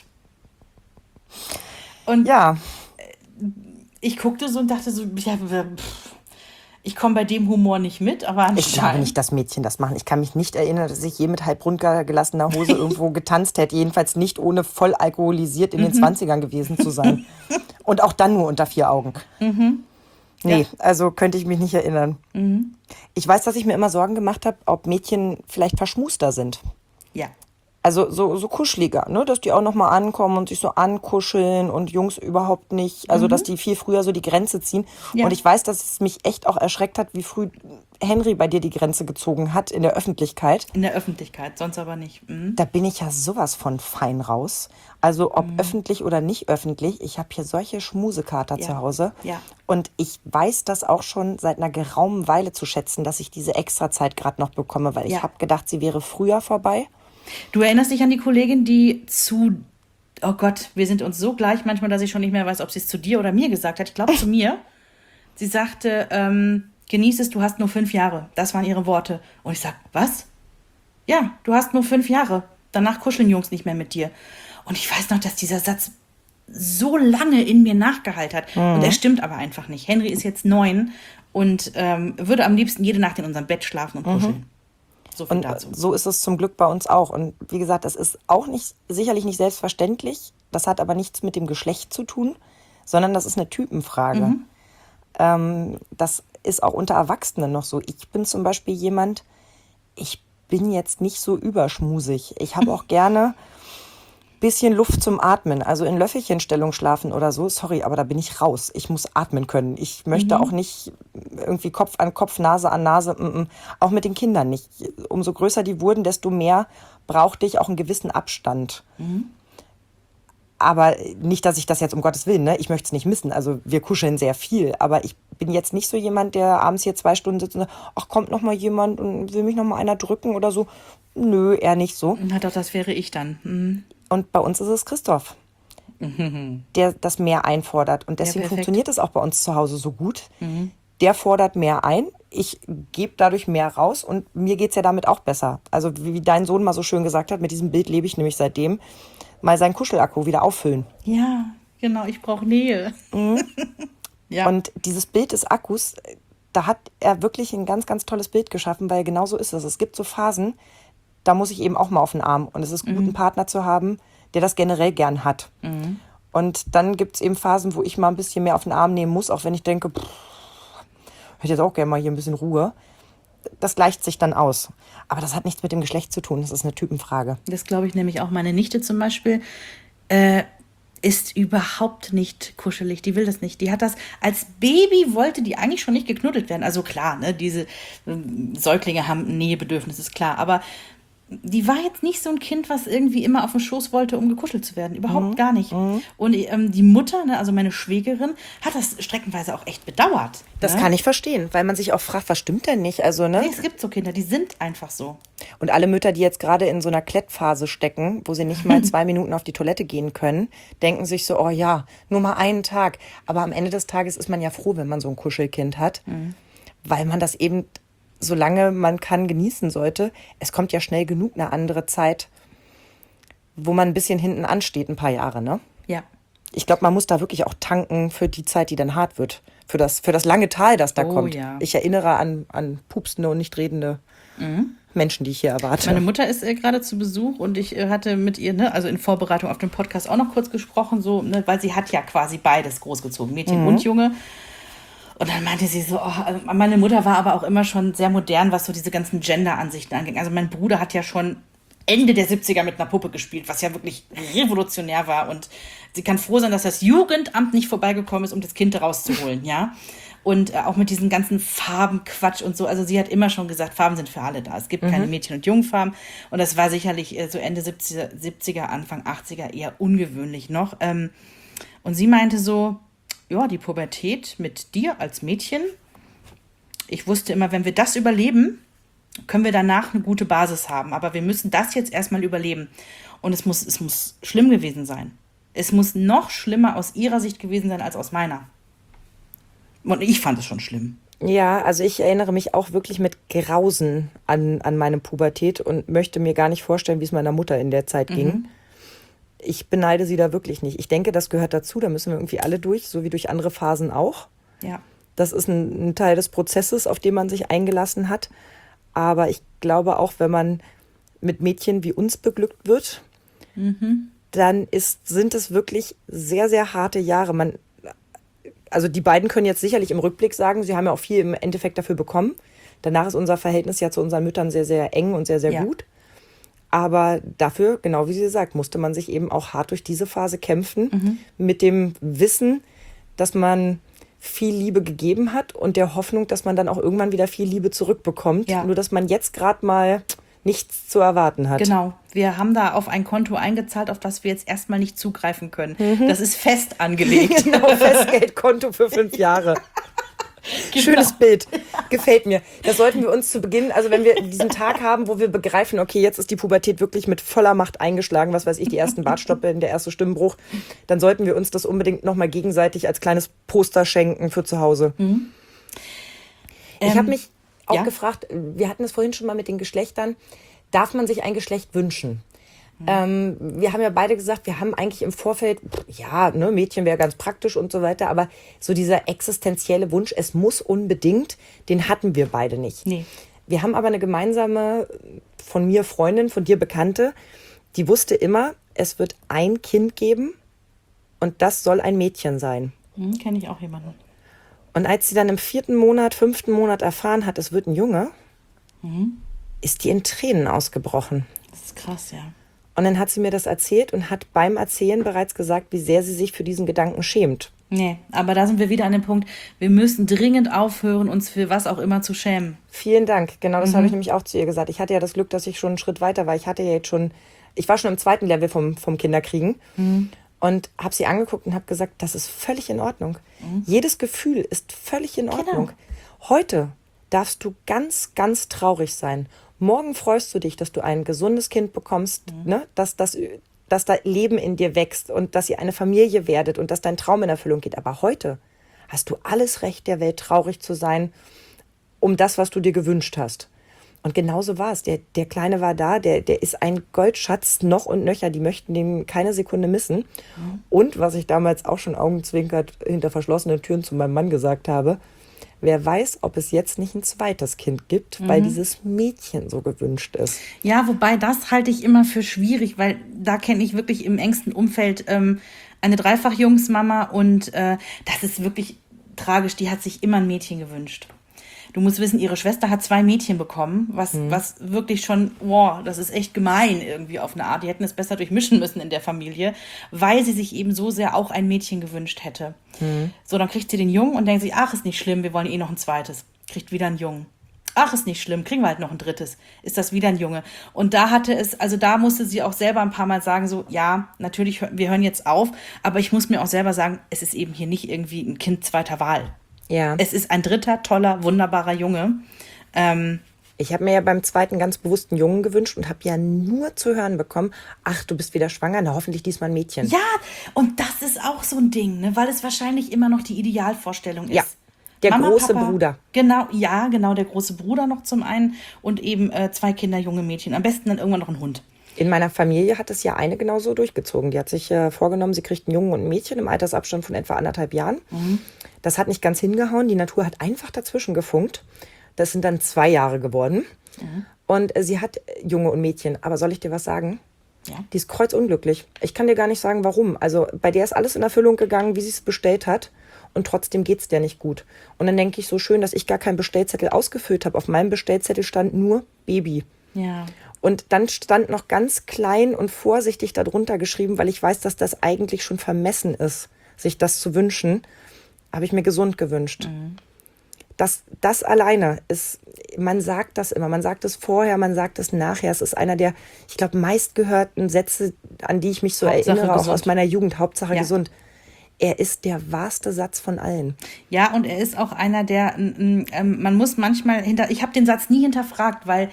Speaker 3: Und
Speaker 4: Ja.
Speaker 3: ich guckte so und dachte so, ja, pff, ich komme bei dem Humor nicht mit, aber
Speaker 4: Ich
Speaker 3: anscheinend.
Speaker 4: glaube nicht, dass Mädchen das machen. Ich kann mich nicht erinnern, dass ich je mit halb runtergelassener Hose irgendwo getanzt hätte. Jedenfalls nicht ohne voll alkoholisiert in den zwanzigern gewesen zu sein. Und auch dann nur unter vier Augen. Nee,
Speaker 3: Ja.
Speaker 4: also könnte ich mich nicht erinnern. Ich weiß, dass ich mir immer Sorgen gemacht habe, ob Mädchen vielleicht verschmuster sind.
Speaker 3: Ja.
Speaker 4: Also so, so kuscheliger, ne? Dass die auch nochmal ankommen und sich so ankuscheln und Jungs überhaupt nicht. Also dass die viel früher so die Grenze ziehen.
Speaker 3: Ja.
Speaker 4: Und ich weiß, dass es mich echt auch erschreckt hat, wie früh Henry bei dir die Grenze gezogen hat in der Öffentlichkeit.
Speaker 3: In der Öffentlichkeit, sonst aber nicht. Mhm.
Speaker 4: Da bin ich ja sowas von fein raus. Also ob öffentlich oder nicht öffentlich, ich habe hier solche Schmusekater
Speaker 3: Ja.
Speaker 4: zu Hause.
Speaker 3: Ja.
Speaker 4: Und ich weiß das auch schon seit einer geraumen Weile zu schätzen, dass ich diese Extrazeit gerade noch bekomme, weil
Speaker 3: Ja.
Speaker 4: ich habe gedacht, sie wäre früher vorbei.
Speaker 3: Du erinnerst dich an die Kollegin, die zu oh Gott, wir sind uns so gleich manchmal, dass ich schon nicht mehr weiß, ob sie es zu dir oder mir gesagt hat. Ich glaube zu mir. Sie sagte, ähm, genieß es, du hast nur fünf Jahre. Das waren ihre Worte. Und ich sag, was? Ja, du hast nur fünf Jahre. Danach kuscheln Jungs nicht mehr mit dir. Und ich weiß noch, dass dieser Satz so lange in mir nachgehallt hat. Mhm. Und er stimmt aber einfach nicht. Henry ist jetzt neun und ähm, würde am liebsten jede Nacht in unserem Bett schlafen und kuscheln. Mhm. So viel
Speaker 4: und
Speaker 3: dazu.
Speaker 4: So ist es zum Glück bei uns auch. Und wie gesagt, das ist auch nicht sicherlich nicht selbstverständlich. Das hat aber nichts mit dem Geschlecht zu tun, sondern das ist eine Typenfrage. Mhm. Ähm, das ist auch unter Erwachsenen noch so. Ich bin zum Beispiel jemand, ich bin jetzt nicht so überschmusig. Ich habe auch gerne bisschen Luft zum Atmen, also in Löffelchenstellung schlafen oder so, sorry, aber da bin ich raus. Ich muss atmen können. Ich möchte mhm. auch nicht irgendwie Kopf an Kopf, Nase an Nase, m-m. Auch mit den Kindern nicht. Umso größer die wurden, desto mehr brauchte ich auch einen gewissen Abstand. Mhm. Aber nicht, dass ich das jetzt um Gottes Willen, ne? Ich möchte es nicht missen. Also wir kuscheln sehr viel, aber ich bin jetzt nicht so jemand, der abends hier zwei Stunden sitzt und sagt, ach, kommt noch mal jemand und will mich noch mal einer drücken oder so. Nö, eher nicht so.
Speaker 3: Na doch, das wäre ich dann. Mhm.
Speaker 4: Und bei uns ist es Christoph, mhm. der das mehr einfordert. Und deswegen ja, funktioniert es auch bei uns zu Hause so gut. Mhm. Der fordert mehr ein, ich gebe dadurch mehr raus und mir geht es ja damit auch besser. Also wie dein Sohn mal so schön gesagt hat, mit diesem Bild lebe ich nämlich seitdem, mal seinen Kuschelakku wieder auffüllen.
Speaker 3: Ja, genau, ich brauche Nähe.
Speaker 4: Mhm. ja. Und dieses Bild des Akkus, da hat er wirklich ein ganz, ganz tolles Bild geschaffen, weil genau so ist es. Es gibt so Phasen, da muss ich eben auch mal auf den Arm. Und es ist gut, mhm. einen Partner zu haben, der das generell gern hat. Mhm. Und dann gibt es eben Phasen, wo ich mal ein bisschen mehr auf den Arm nehmen muss, auch wenn ich denke, pff, hätte jetzt auch gerne mal hier ein bisschen Ruhe. Das gleicht sich dann aus. Aber das hat nichts mit dem Geschlecht zu tun. Das ist eine Typenfrage.
Speaker 3: Das glaube ich nämlich auch. Meine Nichte zum Beispiel äh, ist überhaupt nicht kuschelig. Die will das nicht. Die hat das, als Baby wollte die eigentlich schon nicht geknuddelt werden. Also klar, ne, diese äh, Säuglinge haben ein Nähebedürfnis, ist klar. Aber die war jetzt nicht so ein Kind, was irgendwie immer auf den Schoß wollte, um gekuschelt zu werden. Überhaupt mhm. gar nicht. Mhm. Und ähm, die Mutter, ne, also meine Schwägerin, hat das streckenweise auch echt bedauert.
Speaker 4: Das ne? kann ich verstehen, weil man sich auch fragt, was stimmt denn nicht? Also, ne?
Speaker 3: Nee, es gibt so Kinder, die sind einfach so.
Speaker 4: Und alle Mütter, die jetzt gerade in so einer Klettphase stecken, wo sie nicht mal zwei Minuten auf die Toilette gehen können, denken sich so, oh ja, nur mal einen Tag. Aber am Ende des Tages ist man ja froh, wenn man so ein Kuschelkind hat, mhm. weil man das eben, solange man kann, genießen sollte. Es kommt ja schnell genug eine andere Zeit, wo man ein bisschen hinten ansteht, ein paar Jahre, ne?
Speaker 3: Ja.
Speaker 4: Ich glaube, man muss da wirklich auch tanken für die Zeit, die dann hart wird. Für das, für das lange Tal, das da
Speaker 3: oh,
Speaker 4: kommt.
Speaker 3: Ja.
Speaker 4: Ich erinnere an, an pupsende und nicht redende mhm. Menschen, die ich hier erwarte.
Speaker 3: Meine Mutter ist äh, gerade zu Besuch und ich äh, hatte mit ihr, ne, also in Vorbereitung auf den Podcast auch noch kurz gesprochen, so, ne, weil sie hat ja quasi beides großgezogen, Mädchen mhm. und Junge. Und dann meinte sie so, oh, meine Mutter war aber auch immer schon sehr modern, was so diese ganzen Gender-Ansichten anging. Also mein Bruder hat ja schon Ende der siebziger mit einer Puppe gespielt, was ja wirklich revolutionär war. Und sie kann froh sein, dass das Jugendamt nicht vorbeigekommen ist, um das Kind rauszuholen, ja. Und äh, auch mit diesen ganzen Farbenquatsch und so. Also sie hat immer schon gesagt, Farben sind für alle da. Es gibt mhm. keine Mädchen- und Jungfarben. Und das war sicherlich äh, so Ende siebziger, Anfang achtziger eher ungewöhnlich noch. Ähm, und sie meinte so, ja, die Pubertät mit dir als Mädchen. Ich wusste immer, wenn wir das überleben, können wir danach eine gute Basis haben. Aber wir müssen das jetzt erstmal überleben. Und es muss, es muss schlimm gewesen sein. Es muss noch schlimmer aus ihrer Sicht gewesen sein als aus meiner. Und ich fand es schon schlimm.
Speaker 4: Ja, also ich erinnere mich auch wirklich mit Grausen an, an meine Pubertät und möchte mir gar nicht vorstellen, wie es meiner Mutter in der Zeit ging. Mhm. Ich beneide sie da wirklich nicht. Ich denke, das gehört dazu. Da müssen wir irgendwie alle durch, so wie durch andere Phasen auch.
Speaker 3: Ja.
Speaker 4: Das ist ein, ein Teil des Prozesses, auf den man sich eingelassen hat. Aber ich glaube auch, wenn man mit Mädchen wie uns beglückt wird, mhm. dann ist, sind es wirklich sehr, sehr harte Jahre. Man, also die beiden können jetzt sicherlich im Rückblick sagen, sie haben ja auch viel im Endeffekt dafür bekommen. Danach ist unser Verhältnis ja zu unseren Müttern sehr, sehr eng und sehr, sehr ja. gut. Aber dafür, genau wie sie sagt, musste man sich eben auch hart durch diese Phase kämpfen, mhm. mit dem Wissen, dass man viel Liebe gegeben hat und der Hoffnung, dass man dann auch irgendwann wieder viel Liebe zurückbekommt. Ja. Nur, dass man jetzt gerade mal nichts zu erwarten hat.
Speaker 3: Genau, wir haben da auf ein Konto eingezahlt, auf das wir jetzt erstmal nicht zugreifen können. Mhm. Das ist fest angelegt.
Speaker 4: Genau, Festgeldkonto für fünf Jahre. Genau. Schönes Bild. Gefällt mir. Das sollten wir uns zu Beginn, also wenn wir diesen Tag haben, wo wir begreifen, okay, jetzt ist die Pubertät wirklich mit voller Macht eingeschlagen, was weiß ich, die ersten Bartstoppeln, der erste Stimmbruch, dann sollten wir uns das unbedingt nochmal gegenseitig als kleines Poster schenken für zu Hause. Mhm. Ich
Speaker 3: Ähm,
Speaker 4: habe mich auch
Speaker 3: ja?
Speaker 4: gefragt, wir hatten es vorhin schon mal mit den Geschlechtern, darf man sich ein Geschlecht wünschen? Mhm. Ähm, wir haben ja beide gesagt, wir haben eigentlich im Vorfeld, ja, ne, Mädchen wäre ganz praktisch und so weiter, aber so dieser existenzielle Wunsch, es muss unbedingt, den hatten wir beide nicht.
Speaker 3: Nee.
Speaker 4: Wir haben aber eine gemeinsame, von mir Freundin, von dir Bekannte, die wusste immer, es wird ein Kind geben und das soll ein Mädchen sein.
Speaker 3: Hm, kenne ich auch jemanden.
Speaker 4: Und als sie dann im vierten Monat, fünften Monat erfahren hat, es wird ein Junge, mhm. ist die in Tränen ausgebrochen.
Speaker 3: Das ist krass, ja.
Speaker 4: Und dann hat sie mir das erzählt und hat beim Erzählen bereits gesagt, wie sehr sie sich für diesen Gedanken schämt.
Speaker 3: Nee, aber da sind wir wieder an dem Punkt, wir müssen dringend aufhören, uns für was auch immer zu schämen.
Speaker 4: Vielen Dank. Genau das
Speaker 3: Mhm.
Speaker 4: habe ich nämlich auch zu ihr gesagt. Ich hatte ja das Glück, dass ich schon einen Schritt weiter war. Ich hatte ja jetzt schon, ich war schon im zweiten Level vom, vom Kinderkriegen. Mhm. Und habe sie angeguckt und habe gesagt, das ist völlig in Ordnung. Mhm. Jedes Gefühl ist völlig in Ordnung. Genau. Heute darfst du ganz, ganz traurig sein. Morgen freust du dich, dass du ein gesundes Kind bekommst, mhm. ne? dass, dass, dass da Leben in dir wächst und dass ihr eine Familie werdet und dass dein Traum in Erfüllung geht. Aber heute hast du alles Recht der Welt, traurig zu sein, um das, was du dir gewünscht hast. Und genauso war es. Der, der Kleine war da, der, der ist ein Goldschatz noch und nöcher. Die möchten den keine Sekunde missen. Mhm. Und was ich damals auch schon augenzwinkert hinter verschlossenen Türen zu meinem Mann gesagt habe, wer weiß, ob es jetzt nicht ein zweites Kind gibt, mhm. weil dieses Mädchen so gewünscht ist.
Speaker 3: Ja, wobei das halte ich immer für schwierig, weil da kenne ich wirklich im engsten Umfeld ähm, eine Dreifachjungsmama und äh, das ist wirklich tragisch. Die hat sich immer ein Mädchen gewünscht. Du musst wissen, ihre Schwester hat zwei Mädchen bekommen, was, mhm. was wirklich schon, wow, das ist echt gemein irgendwie auf eine Art. Die hätten es besser durchmischen müssen in der Familie, weil sie sich eben so sehr auch ein Mädchen gewünscht hätte. Mhm. So, dann kriegt sie den Jungen und denkt sich, ach, ist nicht schlimm, wir wollen eh noch ein zweites. Kriegt wieder einen Jungen. Ach, ist nicht schlimm, kriegen wir halt noch ein drittes. Ist das wieder ein Junge. Und da hatte es, also da musste sie auch selber ein paar Mal sagen, so, ja, natürlich, wir hören jetzt auf, aber ich muss mir auch selber sagen, es ist eben hier nicht irgendwie ein Kind zweiter Wahl.
Speaker 4: Ja.
Speaker 3: Es ist ein dritter, toller, wunderbarer Junge. Ähm,
Speaker 4: ich habe mir ja beim zweiten ganz bewusst einen Jungen gewünscht und habe ja nur zu hören bekommen, ach, du bist wieder schwanger, na hoffentlich diesmal ein Mädchen.
Speaker 3: Ja, und das ist auch so ein Ding, ne, weil es wahrscheinlich immer noch die Idealvorstellung ist.
Speaker 4: Ja, der
Speaker 3: Mama,
Speaker 4: große
Speaker 3: Papa,
Speaker 4: Bruder.
Speaker 3: Genau, ja, genau, der große Bruder noch zum einen und eben äh, zwei Kinder, junge Mädchen. Am besten dann irgendwann noch ein Hund.
Speaker 4: In meiner Familie hat es ja eine genauso durchgezogen. Die hat sich äh, vorgenommen, sie kriegt einen Jungen und ein Mädchen im Altersabstand von etwa anderthalb Jahren. Mhm. Das hat nicht ganz hingehauen. Die Natur hat einfach dazwischen gefunkt. Das sind dann zwei Jahre geworden. Mhm. Und äh, sie hat Junge und Mädchen. Aber soll ich dir was sagen?
Speaker 3: Ja.
Speaker 4: Die ist kreuzunglücklich. Ich kann dir gar nicht sagen, warum. Also bei der ist alles in Erfüllung gegangen, wie sie es bestellt hat. Und trotzdem geht es der nicht gut. Und dann denke ich, so schön, dass ich gar keinen Bestellzettel ausgefüllt habe. Auf meinem Bestellzettel stand nur Baby.
Speaker 3: Ja.
Speaker 4: Und dann stand noch ganz klein und vorsichtig darunter geschrieben, weil ich weiß, dass das eigentlich schon vermessen ist, sich das zu wünschen, habe ich mir gesund gewünscht. Mhm. Das, das alleine ist, man sagt das immer, man sagt es vorher, man sagt es nachher. Es ist einer der, ich glaube, meistgehörten Sätze, an die ich mich so
Speaker 3: Hauptsache
Speaker 4: erinnere,
Speaker 3: gesund.
Speaker 4: auch aus meiner Jugend. Hauptsache
Speaker 3: ja.
Speaker 4: gesund. Er ist der wahrste Satz von allen.
Speaker 3: Ja, und er ist auch einer, der, ähm, man muss manchmal hinter, ich habe den Satz nie hinterfragt, weil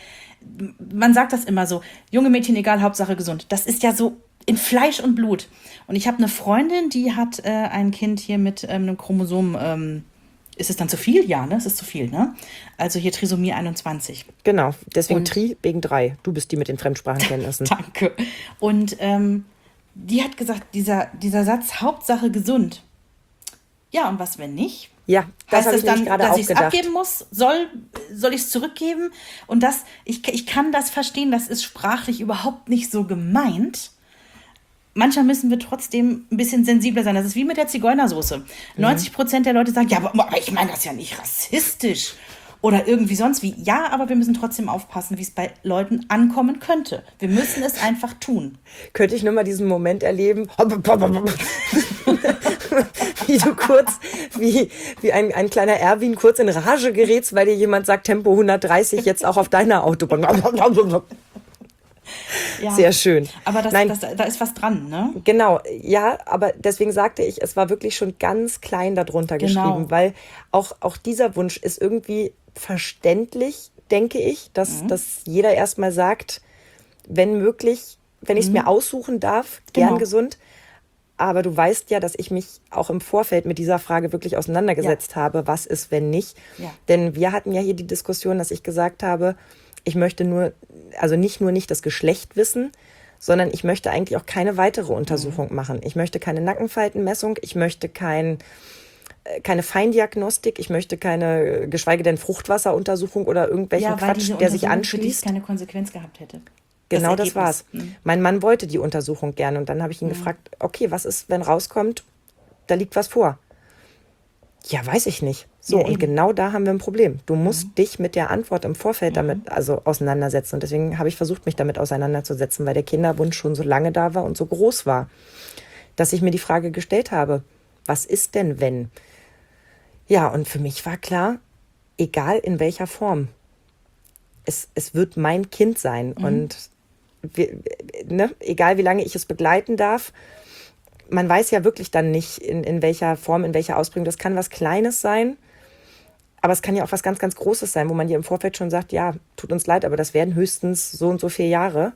Speaker 3: man sagt das immer so, junge Mädchen, egal, Hauptsache gesund. Das ist ja so in Fleisch und Blut. Und ich habe eine Freundin, die hat äh, ein Kind hier mit ähm, einem Chromosom, ähm, ist es dann zu viel? Ja, ne? Es ist zu viel, ne? Also hier Trisomie einundzwanzig.
Speaker 4: Genau, deswegen
Speaker 3: und,
Speaker 4: Tri wegen drei. Du bist die mit den Fremdsprachenkenntnissen.
Speaker 3: Danke. Und ähm, die hat gesagt, dieser, dieser Satz, Hauptsache gesund. Ja, und was, wenn nicht?
Speaker 4: Ja, das habe ich
Speaker 3: dann,
Speaker 4: gerade
Speaker 3: dass
Speaker 4: auch
Speaker 3: ich es
Speaker 4: gedacht.
Speaker 3: abgeben muss? Soll, soll ich es zurückgeben? Und das, ich, ich kann das verstehen, das ist sprachlich überhaupt nicht so gemeint. Manchmal müssen wir trotzdem ein bisschen sensibler sein. Das ist wie mit der Zigeunersoße. Mhm. neunzig Prozent der Leute sagen, ja, aber, aber ich meine das ja nicht rassistisch. Oder irgendwie sonst wie. Ja, aber wir müssen trotzdem aufpassen, wie es bei Leuten ankommen könnte. Wir müssen es einfach tun.
Speaker 4: Könnte ich nur mal diesen Moment erleben, wie du kurz, wie, wie ein, ein kleiner Erwin kurz in Rage gerätst, weil dir jemand sagt, Tempo hundertdreißig jetzt auch auf deiner Autobahn.
Speaker 3: Ja,
Speaker 4: sehr schön.
Speaker 3: Aber das,
Speaker 4: Nein,
Speaker 3: das, da ist was dran, ne?
Speaker 4: Genau, ja, aber deswegen sagte ich, es war wirklich schon ganz klein darunter
Speaker 3: Genau.
Speaker 4: geschrieben, weil auch, auch dieser Wunsch ist irgendwie verständlich, denke ich, dass, mhm. dass jeder erstmal sagt, wenn möglich, wenn ich es mhm. mir aussuchen darf, gern genau. gesund. Aber du weißt ja, dass ich mich auch im Vorfeld mit dieser Frage wirklich auseinandergesetzt ja. habe, was ist, wenn nicht. Ja. Denn wir hatten ja hier die Diskussion, dass ich gesagt habe, ich möchte nur, also nicht nur nicht das Geschlecht wissen, sondern ich möchte eigentlich auch keine weitere Untersuchung mhm. machen. Ich möchte keine Nackenfaltenmessung, ich möchte kein, keine Feindiagnostik, ich möchte keine, geschweige denn Fruchtwasseruntersuchung oder irgendwelchen
Speaker 3: ja,
Speaker 4: Quatsch, der sich anschließt.
Speaker 3: Für keine Konsequenz gehabt hätte.
Speaker 4: Genau, das, das war's. Mhm. Mein Mann wollte die Untersuchung gerne und dann habe ich ihn mhm. gefragt, okay, was ist, wenn rauskommt, da liegt was vor? Ja, weiß ich nicht. So, ja, und genau da haben wir ein Problem. Du musst mhm. dich mit der Antwort im Vorfeld mhm. damit also auseinandersetzen. Und deswegen habe ich versucht, mich damit auseinanderzusetzen, weil der Kinderwunsch schon so lange da war und so groß war, dass ich mir die Frage gestellt habe, was ist denn, wenn? Ja, und für mich war klar, egal in welcher Form, es, es wird mein Kind sein. Mhm. Und wir, ne, egal wie lange ich es begleiten darf, man weiß ja wirklich dann nicht, in, in welcher Form, in welcher Ausprägung. Das kann was Kleines sein, aber es kann ja auch was ganz, ganz Großes sein, wo man dir im Vorfeld schon sagt, ja, tut uns leid, aber das werden höchstens so und so vier Jahre.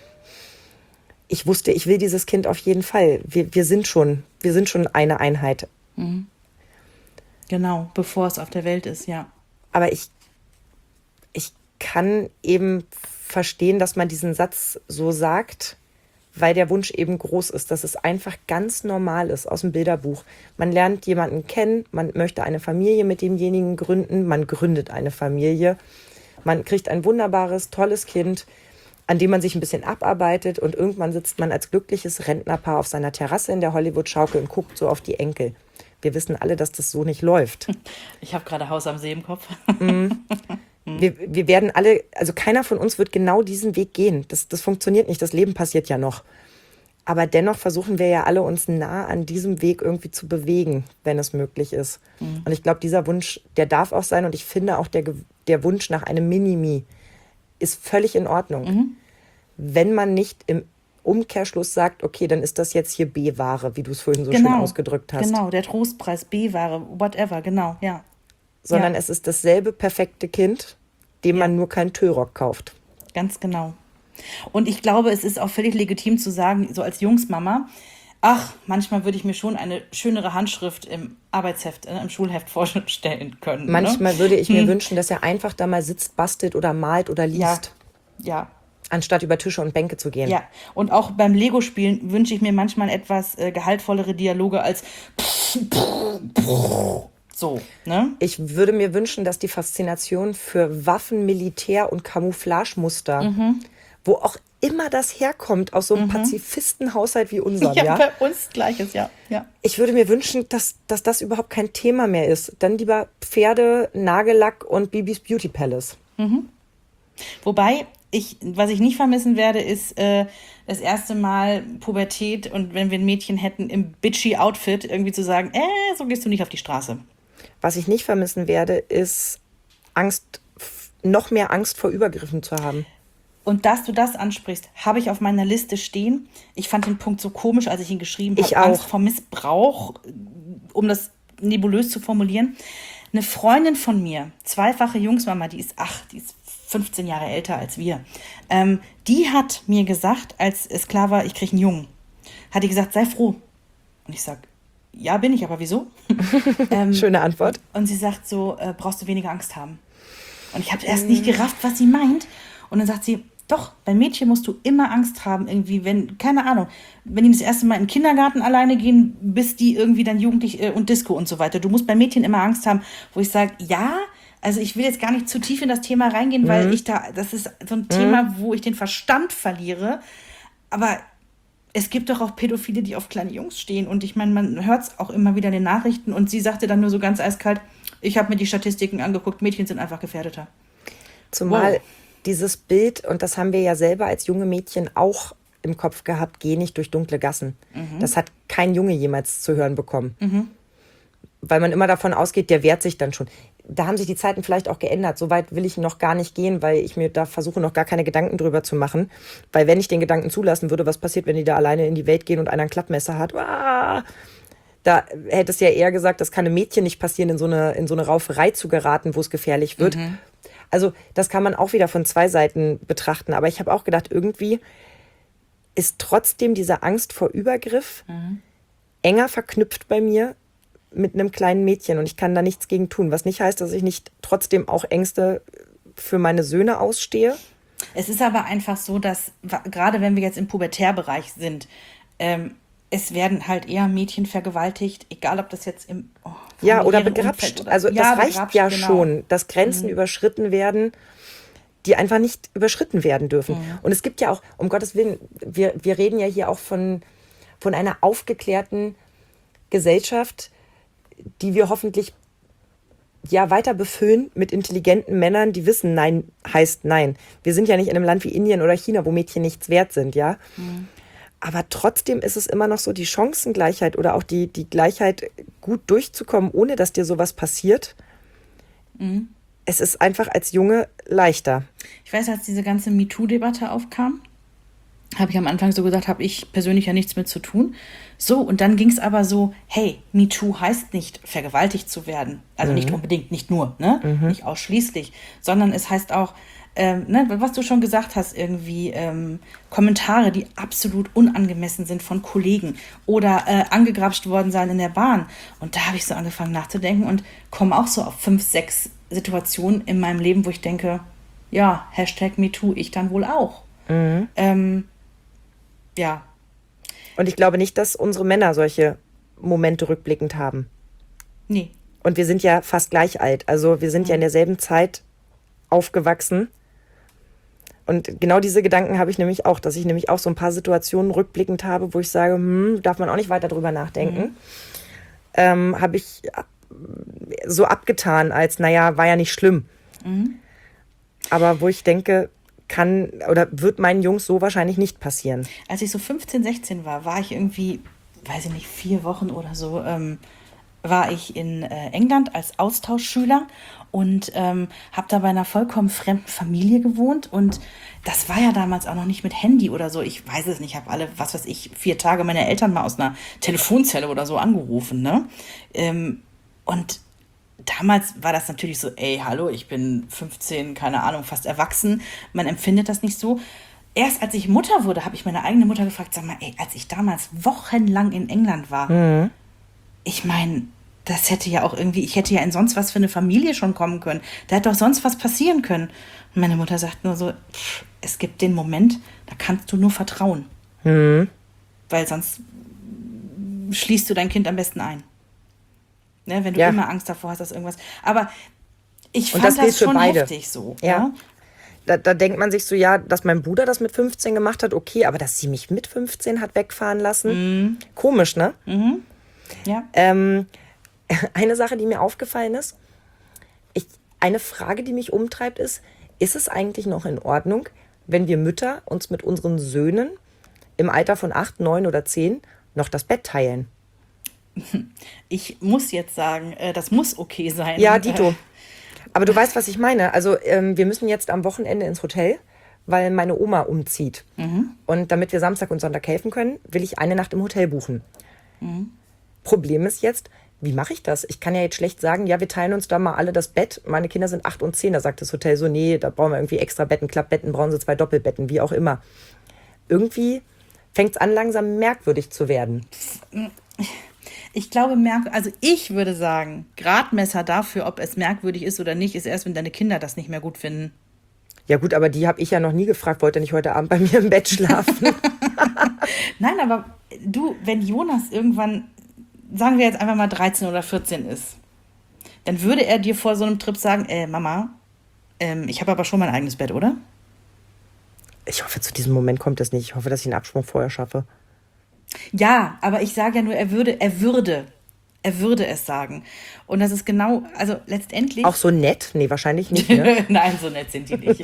Speaker 4: Ich wusste, ich will dieses Kind auf jeden Fall. Wir, wir sind schon, wir sind schon eine Einheit.
Speaker 3: Mhm. Genau, bevor es auf der Welt ist, ja.
Speaker 4: Aber ich, ich kann eben verstehen, dass man diesen Satz so sagt, weil der Wunsch eben groß ist, dass es einfach ganz normal ist aus dem Bilderbuch. Man lernt jemanden kennen, man möchte eine Familie mit demjenigen gründen, man gründet eine Familie, man kriegt ein wunderbares, tolles Kind, an dem man sich ein bisschen abarbeitet und irgendwann sitzt man als glückliches Rentnerpaar auf seiner Terrasse in der Hollywood-Schaukel und guckt so auf die Enkel. Wir wissen alle, dass das so nicht läuft.
Speaker 3: Ich habe gerade Haus am See im Kopf.
Speaker 4: Mm. Wir, wir werden alle, also keiner von uns wird genau diesen Weg gehen. Das, das funktioniert nicht, das Leben passiert ja noch. Aber dennoch versuchen wir ja alle, uns nah an diesem Weg irgendwie zu bewegen, wenn es möglich ist. Mhm. Und ich glaube, dieser Wunsch, der darf auch sein. Und ich finde auch, der, der Wunsch nach einem Minimi ist völlig in Ordnung. Mhm. Wenn man nicht im Umkehrschluss sagt, okay, dann ist das jetzt hier B-Ware, wie du es vorhin so
Speaker 3: genau,
Speaker 4: schön ausgedrückt hast.
Speaker 3: Genau, der Trostpreis, B-Ware, whatever, genau, ja.
Speaker 4: Sondern
Speaker 3: ja.
Speaker 4: es ist dasselbe perfekte Kind, dem ja. man nur keinen Tüllrock kauft.
Speaker 3: Ganz genau. Und ich glaube, es ist auch völlig legitim zu sagen, so als Jungsmama, ach, manchmal würde ich mir schon eine schönere Handschrift im Arbeitsheft, im Schulheft vorstellen können.
Speaker 4: Manchmal
Speaker 3: ne?
Speaker 4: würde ich mir
Speaker 3: hm.
Speaker 4: wünschen, dass er einfach da mal sitzt, bastelt oder malt oder liest.
Speaker 3: Ja, ja.
Speaker 4: Anstatt über Tische und Bänke zu gehen.
Speaker 3: Ja, und auch beim Lego-Spielen wünsche ich mir manchmal etwas äh, gehaltvollere Dialoge als so, ne?
Speaker 4: Ich würde mir wünschen, dass die Faszination für Waffen, Militär und Camouflagemuster, mhm. wo auch immer das herkommt, aus so einem mhm. Pazifistenhaushalt wie unserem, ja?
Speaker 3: Ja, bei uns Gleiches, ja. ja.
Speaker 4: Ich würde mir wünschen, dass, dass das überhaupt kein Thema mehr ist. Dann lieber Pferde, Nagellack und Bibis Beauty Palace.
Speaker 3: Mhm. Wobei, ich, was ich nicht vermissen werde, ist äh, das erste Mal Pubertät und wenn wir ein Mädchen hätten im bitchy Outfit, irgendwie zu sagen, äh, so gehst du nicht auf die Straße.
Speaker 4: Was ich nicht vermissen werde, ist Angst, noch mehr Angst vor Übergriffen zu haben.
Speaker 3: Und dass du das ansprichst, habe ich auf meiner Liste stehen. Ich fand den Punkt so komisch, als ich ihn geschrieben habe.
Speaker 4: Ich auch.
Speaker 3: Angst vor Missbrauch, um das nebulös zu formulieren. Eine Freundin von mir, zweifache Jungsmama, die ist, ach, die ist fünfzehn Jahre älter als wir, ähm, die hat mir gesagt, als es klar war, ich kriege einen Jungen, hat die gesagt, sei froh. Und ich sage, ja, bin ich, aber wieso? ähm,
Speaker 4: Schöne Antwort.
Speaker 3: Und sie sagt so, äh, brauchst du weniger Angst haben. Und ich habe erst nicht gerafft, was sie meint. Und dann sagt sie, doch, bei Mädchen musst du immer Angst haben, irgendwie, wenn, keine Ahnung, wenn die das erste Mal in den Kindergarten alleine gehen, bis die irgendwie dann jugendlich äh, und Disco und so weiter. Du musst bei Mädchen immer Angst haben, wo ich sage, ja, also ich will jetzt gar nicht zu tief in das Thema reingehen, weil mhm. ich da, das ist so ein Thema, mhm. wo ich den Verstand verliere. Aber es gibt doch auch Pädophile, die auf kleine Jungs stehen. Und ich meine, man hört es auch immer wieder in den Nachrichten. Und sie sagte dann nur so ganz eiskalt, ich habe mir die Statistiken angeguckt, Mädchen sind einfach gefährdeter.
Speaker 4: Zumal
Speaker 3: wow.
Speaker 4: dieses Bild, und das haben wir ja selber als junge Mädchen auch im Kopf gehabt, geh nicht durch dunkle Gassen. Mhm. Das hat kein Junge jemals zu hören bekommen. Mhm. Weil man immer davon ausgeht, der wehrt sich dann schon. Da haben sich die Zeiten vielleicht auch geändert. So weit will ich noch gar nicht gehen, weil ich mir da versuche, noch gar keine Gedanken drüber zu machen. Weil wenn ich den Gedanken zulassen würde, was passiert, wenn die da alleine in die Welt gehen und einer ein Klappmesser hat, ah, Da hätte es ja eher gesagt, das kann einem Mädchen nicht passieren, in so eine, in so eine Rauferei zu geraten, wo es gefährlich wird. Mhm. Also das kann man auch wieder von zwei Seiten betrachten. Aber ich habe auch gedacht, irgendwie ist trotzdem diese Angst vor Übergriff mhm. enger verknüpft bei mir mit einem kleinen Mädchen. Und ich kann da nichts gegen tun. Was nicht heißt, dass ich nicht trotzdem auch Ängste für meine Söhne ausstehe.
Speaker 3: Es ist aber einfach so, dass gerade wenn wir jetzt im Pubertärbereich sind, ähm, es werden halt eher Mädchen vergewaltigt, egal ob das jetzt im oh,
Speaker 4: ja oder begrapscht. Oder, also ja, das reicht ja genau. schon, dass Grenzen mhm. überschritten werden, die einfach nicht überschritten werden dürfen. Mhm. Und es gibt ja auch, um Gottes Willen, wir, wir reden ja hier auch von, von einer aufgeklärten Gesellschaft, die wir hoffentlich ja weiter befüllen mit intelligenten Männern, die wissen, Nein heißt Nein. Wir sind ja nicht in einem Land wie Indien oder China, wo Mädchen nichts wert sind, ja. Mhm. Aber trotzdem ist es immer noch so, die Chancengleichheit oder auch die, die Gleichheit, gut durchzukommen, ohne dass dir sowas passiert. Mhm. Es ist einfach als Junge leichter.
Speaker 3: Ich weiß, als diese ganze MeToo-Debatte aufkam, habe ich am Anfang so gesagt, habe ich persönlich ja nichts mit zu tun. So, und dann ging es aber so, hey, MeToo heißt nicht, vergewaltigt zu werden. Also mhm. nicht unbedingt, nicht nur, ne? Mhm. Nicht ausschließlich, sondern es heißt auch, ähm, ne, was du schon gesagt hast, irgendwie ähm, Kommentare, die absolut unangemessen sind von Kollegen oder äh, angegrapscht worden sein in der Bahn. Und da habe ich so angefangen nachzudenken und komme auch so auf fünf, sechs Situationen in meinem Leben, wo ich denke, ja, Hashtag MeToo, ich dann wohl auch. Mhm. Ähm, ja.
Speaker 4: Und ich glaube nicht, dass unsere Männer solche Momente rückblickend haben.
Speaker 3: Nee.
Speaker 4: Und wir sind ja fast gleich alt. Also wir sind mhm. ja in derselben Zeit aufgewachsen. Und genau diese Gedanken habe ich nämlich auch, dass ich nämlich auch so ein paar Situationen rückblickend habe, wo ich sage, hm, darf man auch nicht weiter drüber nachdenken. Mhm. Ähm, habe ich so abgetan als, naja, war ja nicht schlimm. Mhm. Aber wo ich denke, kann oder wird meinen Jungs so wahrscheinlich nicht passieren.
Speaker 3: Als ich so fünfzehn, sechzehn war, war ich irgendwie, weiß ich nicht, vier Wochen oder so, ähm, war ich in äh, England als Austauschschüler und ähm, habe da bei einer vollkommen fremden Familie gewohnt und das war ja damals auch noch nicht mit Handy oder so. Ich weiß es nicht, ich habe alle, was weiß ich, vier Tage meine Eltern mal aus einer Telefonzelle oder so angerufen, ne? Ähm, und damals war das natürlich so, ey, hallo, ich bin fünfzehn, keine Ahnung, fast erwachsen. Man empfindet das nicht so. Erst als ich Mutter wurde, habe ich meine eigene Mutter gefragt, sag mal, ey, als ich damals wochenlang in England war, mhm. ich meine, das hätte ja auch irgendwie, ich hätte ja in sonst was für eine Familie schon kommen können. Da hätte doch sonst was passieren können. Und meine Mutter sagt nur so, pff, es gibt den Moment, da kannst du nur vertrauen. Mhm. Weil sonst schließt du dein Kind am besten ein. Ne, wenn du ja. immer Angst davor hast, dass irgendwas. Aber ich fand
Speaker 4: das,
Speaker 3: das schon heftig so.
Speaker 4: Ja. ja? Da, da denkt man sich so, ja, dass mein Bruder das mit fünfzehn gemacht hat, okay, aber dass sie mich mit fünfzehn hat wegfahren lassen, mhm. komisch, ne?
Speaker 3: Mhm. Ja.
Speaker 4: Ähm, eine Sache, die mir aufgefallen ist, ich, eine Frage, die mich umtreibt, ist, ist es eigentlich noch in Ordnung, wenn wir Mütter uns mit unseren Söhnen im Alter von acht, neun oder zehn noch das Bett teilen?
Speaker 3: Ich muss jetzt sagen, das muss okay sein.
Speaker 4: Ja, Dito. Aber du weißt, was ich meine. Also ähm, wir müssen jetzt am Wochenende ins Hotel, weil meine Oma umzieht. Mhm. Und damit wir Samstag und Sonntag helfen können, will ich eine Nacht im Hotel buchen. Mhm. Problem ist jetzt, wie mache ich das? Ich kann ja jetzt schlecht sagen, ja, wir teilen uns da mal alle das Bett. Meine Kinder sind acht und zehn. Da sagt das Hotel so, nee, da brauchen wir irgendwie extra Betten, Klappbetten, brauchen sie zwei Doppelbetten, wie auch immer. Irgendwie fängt es an, langsam merkwürdig zu werden.
Speaker 3: Ich glaube, also ich würde sagen, Gradmesser dafür, ob es merkwürdig ist oder nicht, ist erst, wenn deine Kinder das nicht mehr gut finden.
Speaker 4: Ja gut, aber die habe ich ja noch nie gefragt, wollte nicht heute Abend bei mir im Bett schlafen.
Speaker 3: Nein, aber du, wenn Jonas irgendwann, sagen wir jetzt einfach mal dreizehn oder vierzehn ist, dann würde er dir vor so einem Trip sagen, äh, Mama, ähm, ich habe aber schon mein eigenes Bett, oder?
Speaker 4: Ich hoffe, zu diesem Moment kommt es nicht. Ich hoffe, dass ich einen Absprung vorher schaffe.
Speaker 3: Ja, aber ich sage ja nur, er würde, er würde, er würde es sagen. Und das ist genau, also letztendlich...
Speaker 4: Auch so nett? Nee, wahrscheinlich nicht, ne?
Speaker 3: Nein, so nett sind die nicht.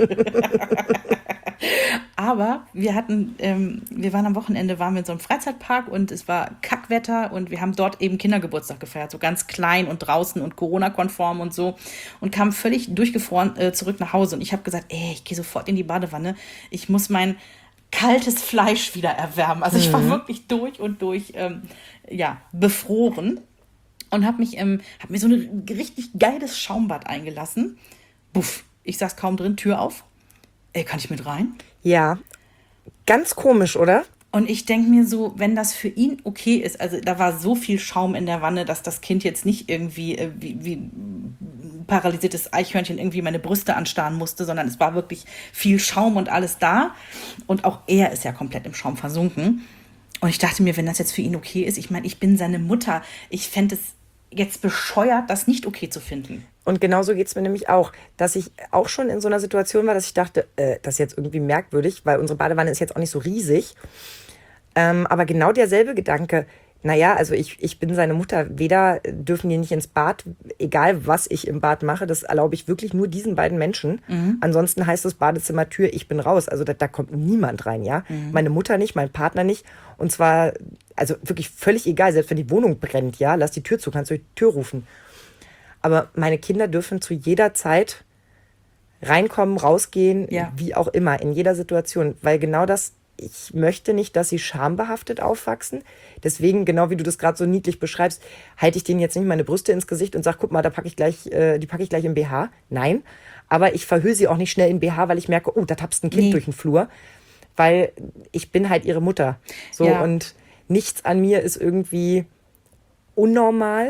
Speaker 3: Aber wir hatten, ähm, wir waren am Wochenende, waren wir in so einem Freizeitpark und es war Kackwetter und wir haben dort eben Kindergeburtstag gefeiert, so ganz klein und draußen und Corona-konform und so und kamen völlig durchgefroren äh, zurück nach Hause und ich habe gesagt, ey, ich gehe sofort in die Badewanne, ich muss mein kaltes Fleisch wieder erwärmen. Also ich war mhm. wirklich durch und durch ähm, ja, befroren und habe mich ähm, hab mir so ein richtig geiles Schaumbad eingelassen. Buff, ich saß kaum drin, Tür auf. Ey, kann ich mit rein?
Speaker 4: Ja, ganz komisch, oder?
Speaker 3: Und ich denke mir so, wenn das für ihn okay ist, also da war so viel Schaum in der Wanne, dass das Kind jetzt nicht irgendwie äh, wie, wie ein paralysiertes Eichhörnchen irgendwie meine Brüste anstarren musste, sondern es war wirklich viel Schaum und alles da. Und auch er ist ja komplett im Schaum versunken. Und ich dachte mir, wenn das jetzt für ihn okay ist, ich meine, ich bin seine Mutter, ich fände es jetzt bescheuert, das nicht okay zu finden.
Speaker 4: Und genauso geht es mir nämlich auch, dass ich auch schon in so einer Situation war, dass ich dachte, äh, das ist jetzt irgendwie merkwürdig, weil unsere Badewanne ist jetzt auch nicht so riesig. Ähm, aber genau derselbe Gedanke, naja, also ich, ich bin seine Mutter, weder dürfen die nicht ins Bad, egal was ich im Bad mache, das erlaube ich wirklich nur diesen beiden Menschen. Mhm. Ansonsten heißt das Badezimmertür, ich bin raus. Also da, da kommt niemand rein, ja. Mhm. Meine Mutter nicht, mein Partner nicht. Und zwar, also wirklich völlig egal, selbst wenn die Wohnung brennt, ja, lass die Tür zu, kannst du die Tür rufen. Aber meine Kinder dürfen zu jeder Zeit reinkommen, rausgehen, ja. wie auch immer, in jeder Situation. Weil genau das, ich möchte nicht, dass sie schambehaftet aufwachsen. Deswegen, genau wie du das gerade so niedlich beschreibst, halte ich denen jetzt nicht meine Brüste ins Gesicht und sage, guck mal, da packe ich gleich, äh, die packe ich gleich im B H. Nein, aber ich verhülle sie auch nicht schnell in B H, weil ich merke, oh, da tapst ein Kind nee. durch den Flur. Weil ich bin halt ihre Mutter. So, ja. Und nichts an mir ist irgendwie unnormal.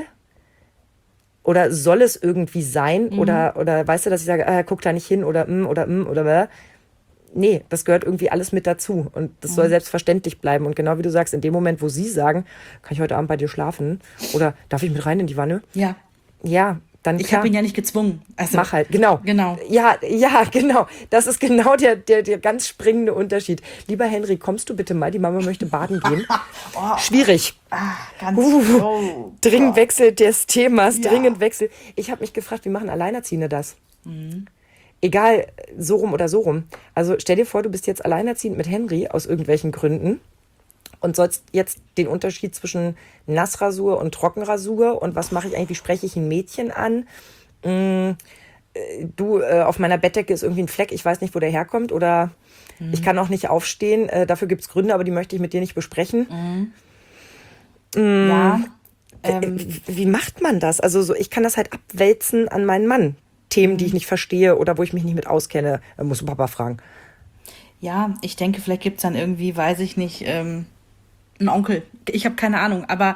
Speaker 4: Oder soll es irgendwie sein? Mhm. Oder, oder weißt du, dass ich sage, äh, guck da nicht hin oder mm, oder mm, oder bäh. Nee, das gehört irgendwie alles mit dazu. Und das mhm. soll selbstverständlich bleiben. Und genau wie du sagst, in dem Moment, wo sie sagen, kann ich heute Abend bei dir schlafen? Oder darf ich mit rein in die Wanne?
Speaker 3: Ja.
Speaker 4: Ja, dann
Speaker 3: Ich habe ihn ja nicht gezwungen. Also,
Speaker 4: mach halt, genau.
Speaker 3: Genau.
Speaker 4: Ja, ja, genau. Das ist genau der, der, der ganz springende Unterschied. Lieber Henry, kommst du bitte mal? Die Mama möchte baden gehen.
Speaker 3: oh.
Speaker 4: Schwierig.
Speaker 3: Ah, ganz
Speaker 4: uh,
Speaker 3: oh.
Speaker 4: Dringend
Speaker 3: oh.
Speaker 4: Wechsel des Themas,
Speaker 3: Ja.
Speaker 4: dringend Wechsel. Ich habe mich gefragt, wie machen Alleinerziehende das?
Speaker 3: Mhm.
Speaker 4: Egal, so rum oder so rum. Also stell dir vor, du bist jetzt alleinerziehend mit Henry aus irgendwelchen Gründen und sollst jetzt den Unterschied zwischen Nassrasur und Trockenrasur und was mache ich eigentlich, wie spreche ich ein Mädchen an? Mm, du, äh, auf meiner Bettdecke ist irgendwie ein Fleck, ich weiß nicht, wo der herkommt oder mhm. ich kann auch nicht aufstehen, äh, dafür gibt es Gründe, aber die möchte ich mit dir nicht besprechen.
Speaker 3: Mhm. Mm, ja. Ähm,
Speaker 4: wie, wie macht man das? Also so, ich kann das halt abwälzen an meinen Mann. Themen, die ich nicht verstehe oder wo ich mich nicht mit auskenne, muss Papa fragen.
Speaker 3: Ja, ich denke, vielleicht gibt es dann irgendwie, weiß ich nicht, ähm, einen Onkel. Ich habe keine Ahnung, aber...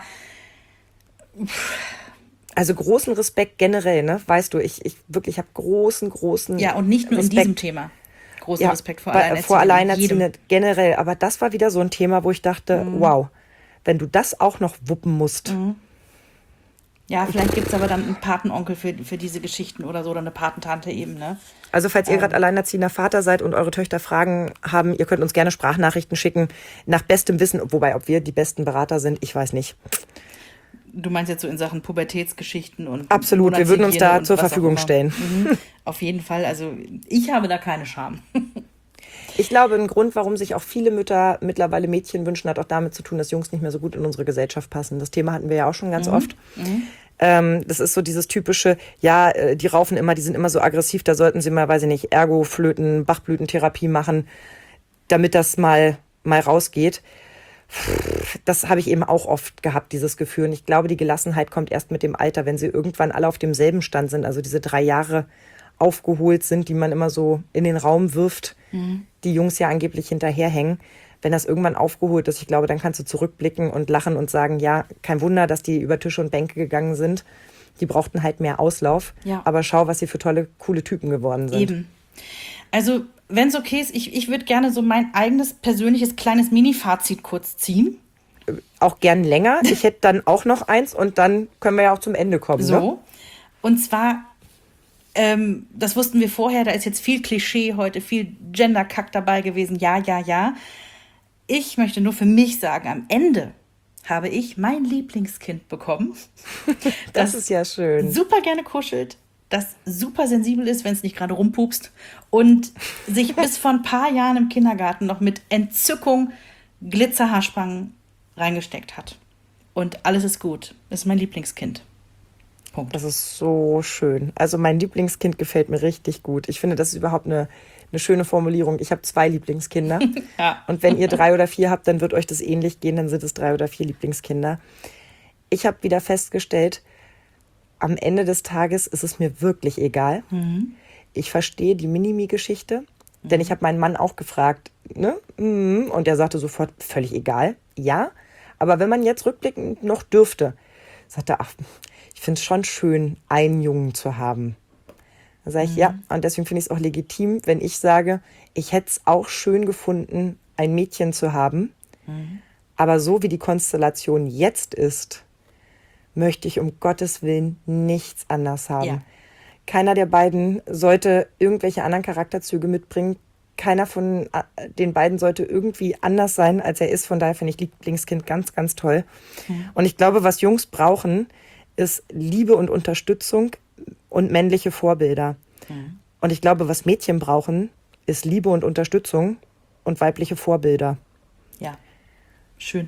Speaker 4: Also großen Respekt generell, ne? Weißt du, ich, ich wirklich habe großen, großen
Speaker 3: Ja, und nicht nur
Speaker 4: Respekt.
Speaker 3: in diesem Thema. Großen
Speaker 4: ja,
Speaker 3: Respekt vor
Speaker 4: bei,
Speaker 3: Alleinerziehenden.
Speaker 4: Vor Alleinerziehenden generell. Aber das war wieder so ein Thema, wo ich dachte, mhm. wow, wenn du das auch noch wuppen musst...
Speaker 3: Mhm. Ja, vielleicht gibt es aber dann einen Patenonkel für, für diese Geschichten oder so, oder eine Patentante eben, ne?
Speaker 4: Also falls ihr
Speaker 3: ähm.
Speaker 4: gerade alleinerziehender Vater seid und eure Töchter Fragen haben, ihr könnt uns gerne Sprachnachrichten schicken, nach bestem Wissen, wobei, ob wir die besten Berater sind, ich weiß nicht.
Speaker 3: Du meinst jetzt so in Sachen Pubertätsgeschichten und...
Speaker 4: Absolut, wir würden uns da zur Verfügung stellen.
Speaker 3: Mhm. Auf jeden Fall, also ich habe da keine Scham.
Speaker 4: Ich glaube, ein Grund, warum sich auch viele Mütter mittlerweile Mädchen wünschen, hat auch damit zu tun, dass Jungs nicht mehr so gut in unsere Gesellschaft passen. Das Thema hatten wir ja auch schon ganz
Speaker 3: mhm.
Speaker 4: oft.
Speaker 3: Mhm.
Speaker 4: Ähm, das ist so dieses typische, ja, die raufen immer, die sind immer so aggressiv, da sollten sie mal, weiß ich nicht, Ergo-Flöten, Bachblütentherapie machen, damit das mal, mal rausgeht. Das habe ich eben auch oft gehabt, dieses Gefühl. Und ich glaube, die Gelassenheit kommt erst mit dem Alter, wenn sie irgendwann alle auf demselben Stand sind, also diese drei Jahre aufgeholt sind, die man immer so in den Raum wirft, mhm. die Jungs ja angeblich hinterherhängen. Wenn das irgendwann aufgeholt ist, ich glaube, dann kannst du zurückblicken und lachen und sagen, ja, kein Wunder, dass die über Tische und Bänke gegangen sind. Die brauchten halt mehr Auslauf.
Speaker 3: Ja.
Speaker 4: Aber schau, was sie für tolle, coole Typen geworden sind.
Speaker 3: Eben. Also, wenn es okay ist, ich, ich würde gerne so mein eigenes persönliches kleines Mini-Fazit kurz ziehen.
Speaker 4: Auch gern länger. Ich hätte dann auch noch eins und dann können wir ja auch zum Ende kommen.
Speaker 3: So.
Speaker 4: Ne?
Speaker 3: Und zwar, ähm, das wussten wir vorher, da ist jetzt viel Klischee heute, viel Gender-Kack dabei gewesen. Ja, ja, ja. Ich möchte nur für mich sagen, am Ende habe ich mein Lieblingskind bekommen.
Speaker 4: das, das ist ja schön.
Speaker 3: Super gerne kuschelt, das super sensibel ist, wenn es nicht gerade rumpupst und sich bis vor ein paar Jahren im Kindergarten noch mit Entzückung Glitzerhaarspangen reingesteckt hat. Und alles ist gut. Das ist mein Lieblingskind. Punkt.
Speaker 4: Das ist so schön. Also mein Lieblingskind gefällt mir richtig gut. Ich finde, das ist überhaupt eine, eine schöne Formulierung. Ich habe zwei Lieblingskinder.
Speaker 3: Ja.
Speaker 4: Und wenn ihr drei oder vier habt, dann wird euch das ähnlich gehen. Dann sind es drei oder vier Lieblingskinder. Ich habe wieder festgestellt, am Ende des Tages ist es mir wirklich egal. Mhm. Ich verstehe die Minimi-Geschichte. Mhm. Denn ich habe meinen Mann auch gefragt. Ne? Und er sagte sofort, völlig egal. Ja, aber wenn man jetzt rückblickend noch dürfte, sagte er, ach, ich finde es schon schön, einen Jungen zu haben. Da sage ich, mhm. ja, und deswegen finde ich es auch legitim, wenn ich sage, ich hätte es auch schön gefunden, ein Mädchen zu haben. Mhm. Aber so wie die Konstellation jetzt ist, möchte ich um Gottes Willen nichts anders haben. Ja. Keiner der beiden sollte irgendwelche anderen Charakterzüge mitbringen. Keiner von den beiden sollte irgendwie anders sein, als er ist. Von daher finde ich Lieblingskind ganz, ganz toll. Mhm. Und ich glaube, was Jungs brauchen, ist Liebe und Unterstützung und männliche Vorbilder. Mhm. Und ich glaube, was Mädchen brauchen, ist Liebe und Unterstützung und weibliche Vorbilder.
Speaker 3: Ja, schön.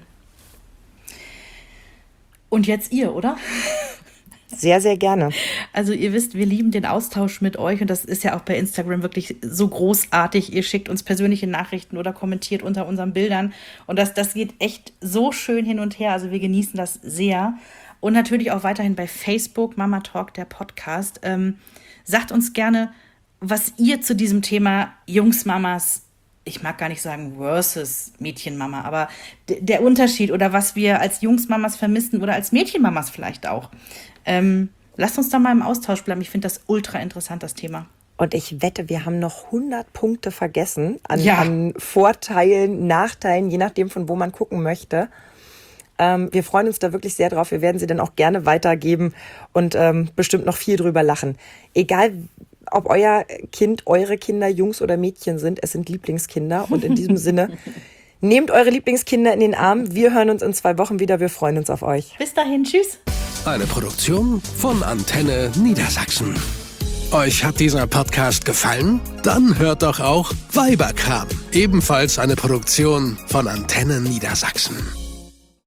Speaker 3: Und jetzt ihr, oder?
Speaker 4: Sehr, sehr gerne.
Speaker 3: Also ihr wisst, wir lieben den Austausch mit euch und das ist ja auch bei Instagram wirklich so großartig. Ihr schickt uns persönliche Nachrichten oder kommentiert unter unseren Bildern und das, das geht echt so schön hin und her. Also wir genießen das sehr. Und natürlich auch weiterhin bei Facebook, Mama Talk, der Podcast. Ähm, sagt uns gerne, was ihr zu diesem Thema Jungsmamas, ich mag gar nicht sagen versus Mädchenmama, aber d- der Unterschied oder was wir als Jungsmamas vermissen oder als Mädchenmamas vielleicht auch. Ähm, lasst uns da mal im Austausch bleiben. Ich finde das ultra interessant, das Thema.
Speaker 4: Und ich wette, wir haben noch hundert Punkte vergessen an,
Speaker 3: Ja.
Speaker 4: an Vorteilen, Nachteilen, je nachdem, von wo man gucken möchte. Ähm, wir freuen uns da wirklich sehr drauf. Wir werden sie dann auch gerne weitergeben und ähm, bestimmt noch viel drüber lachen. Egal, ob euer Kind, eure Kinder Jungs oder Mädchen sind, es sind Lieblingskinder. Und in diesem Sinne, nehmt eure Lieblingskinder in den Arm. Wir hören uns in zwei Wochen wieder. Wir freuen uns auf euch.
Speaker 3: Bis dahin, tschüss.
Speaker 5: Eine Produktion von Antenne Niedersachsen. Euch hat dieser Podcast gefallen? Dann hört doch auch Weiberkram, ebenfalls eine Produktion von Antenne Niedersachsen.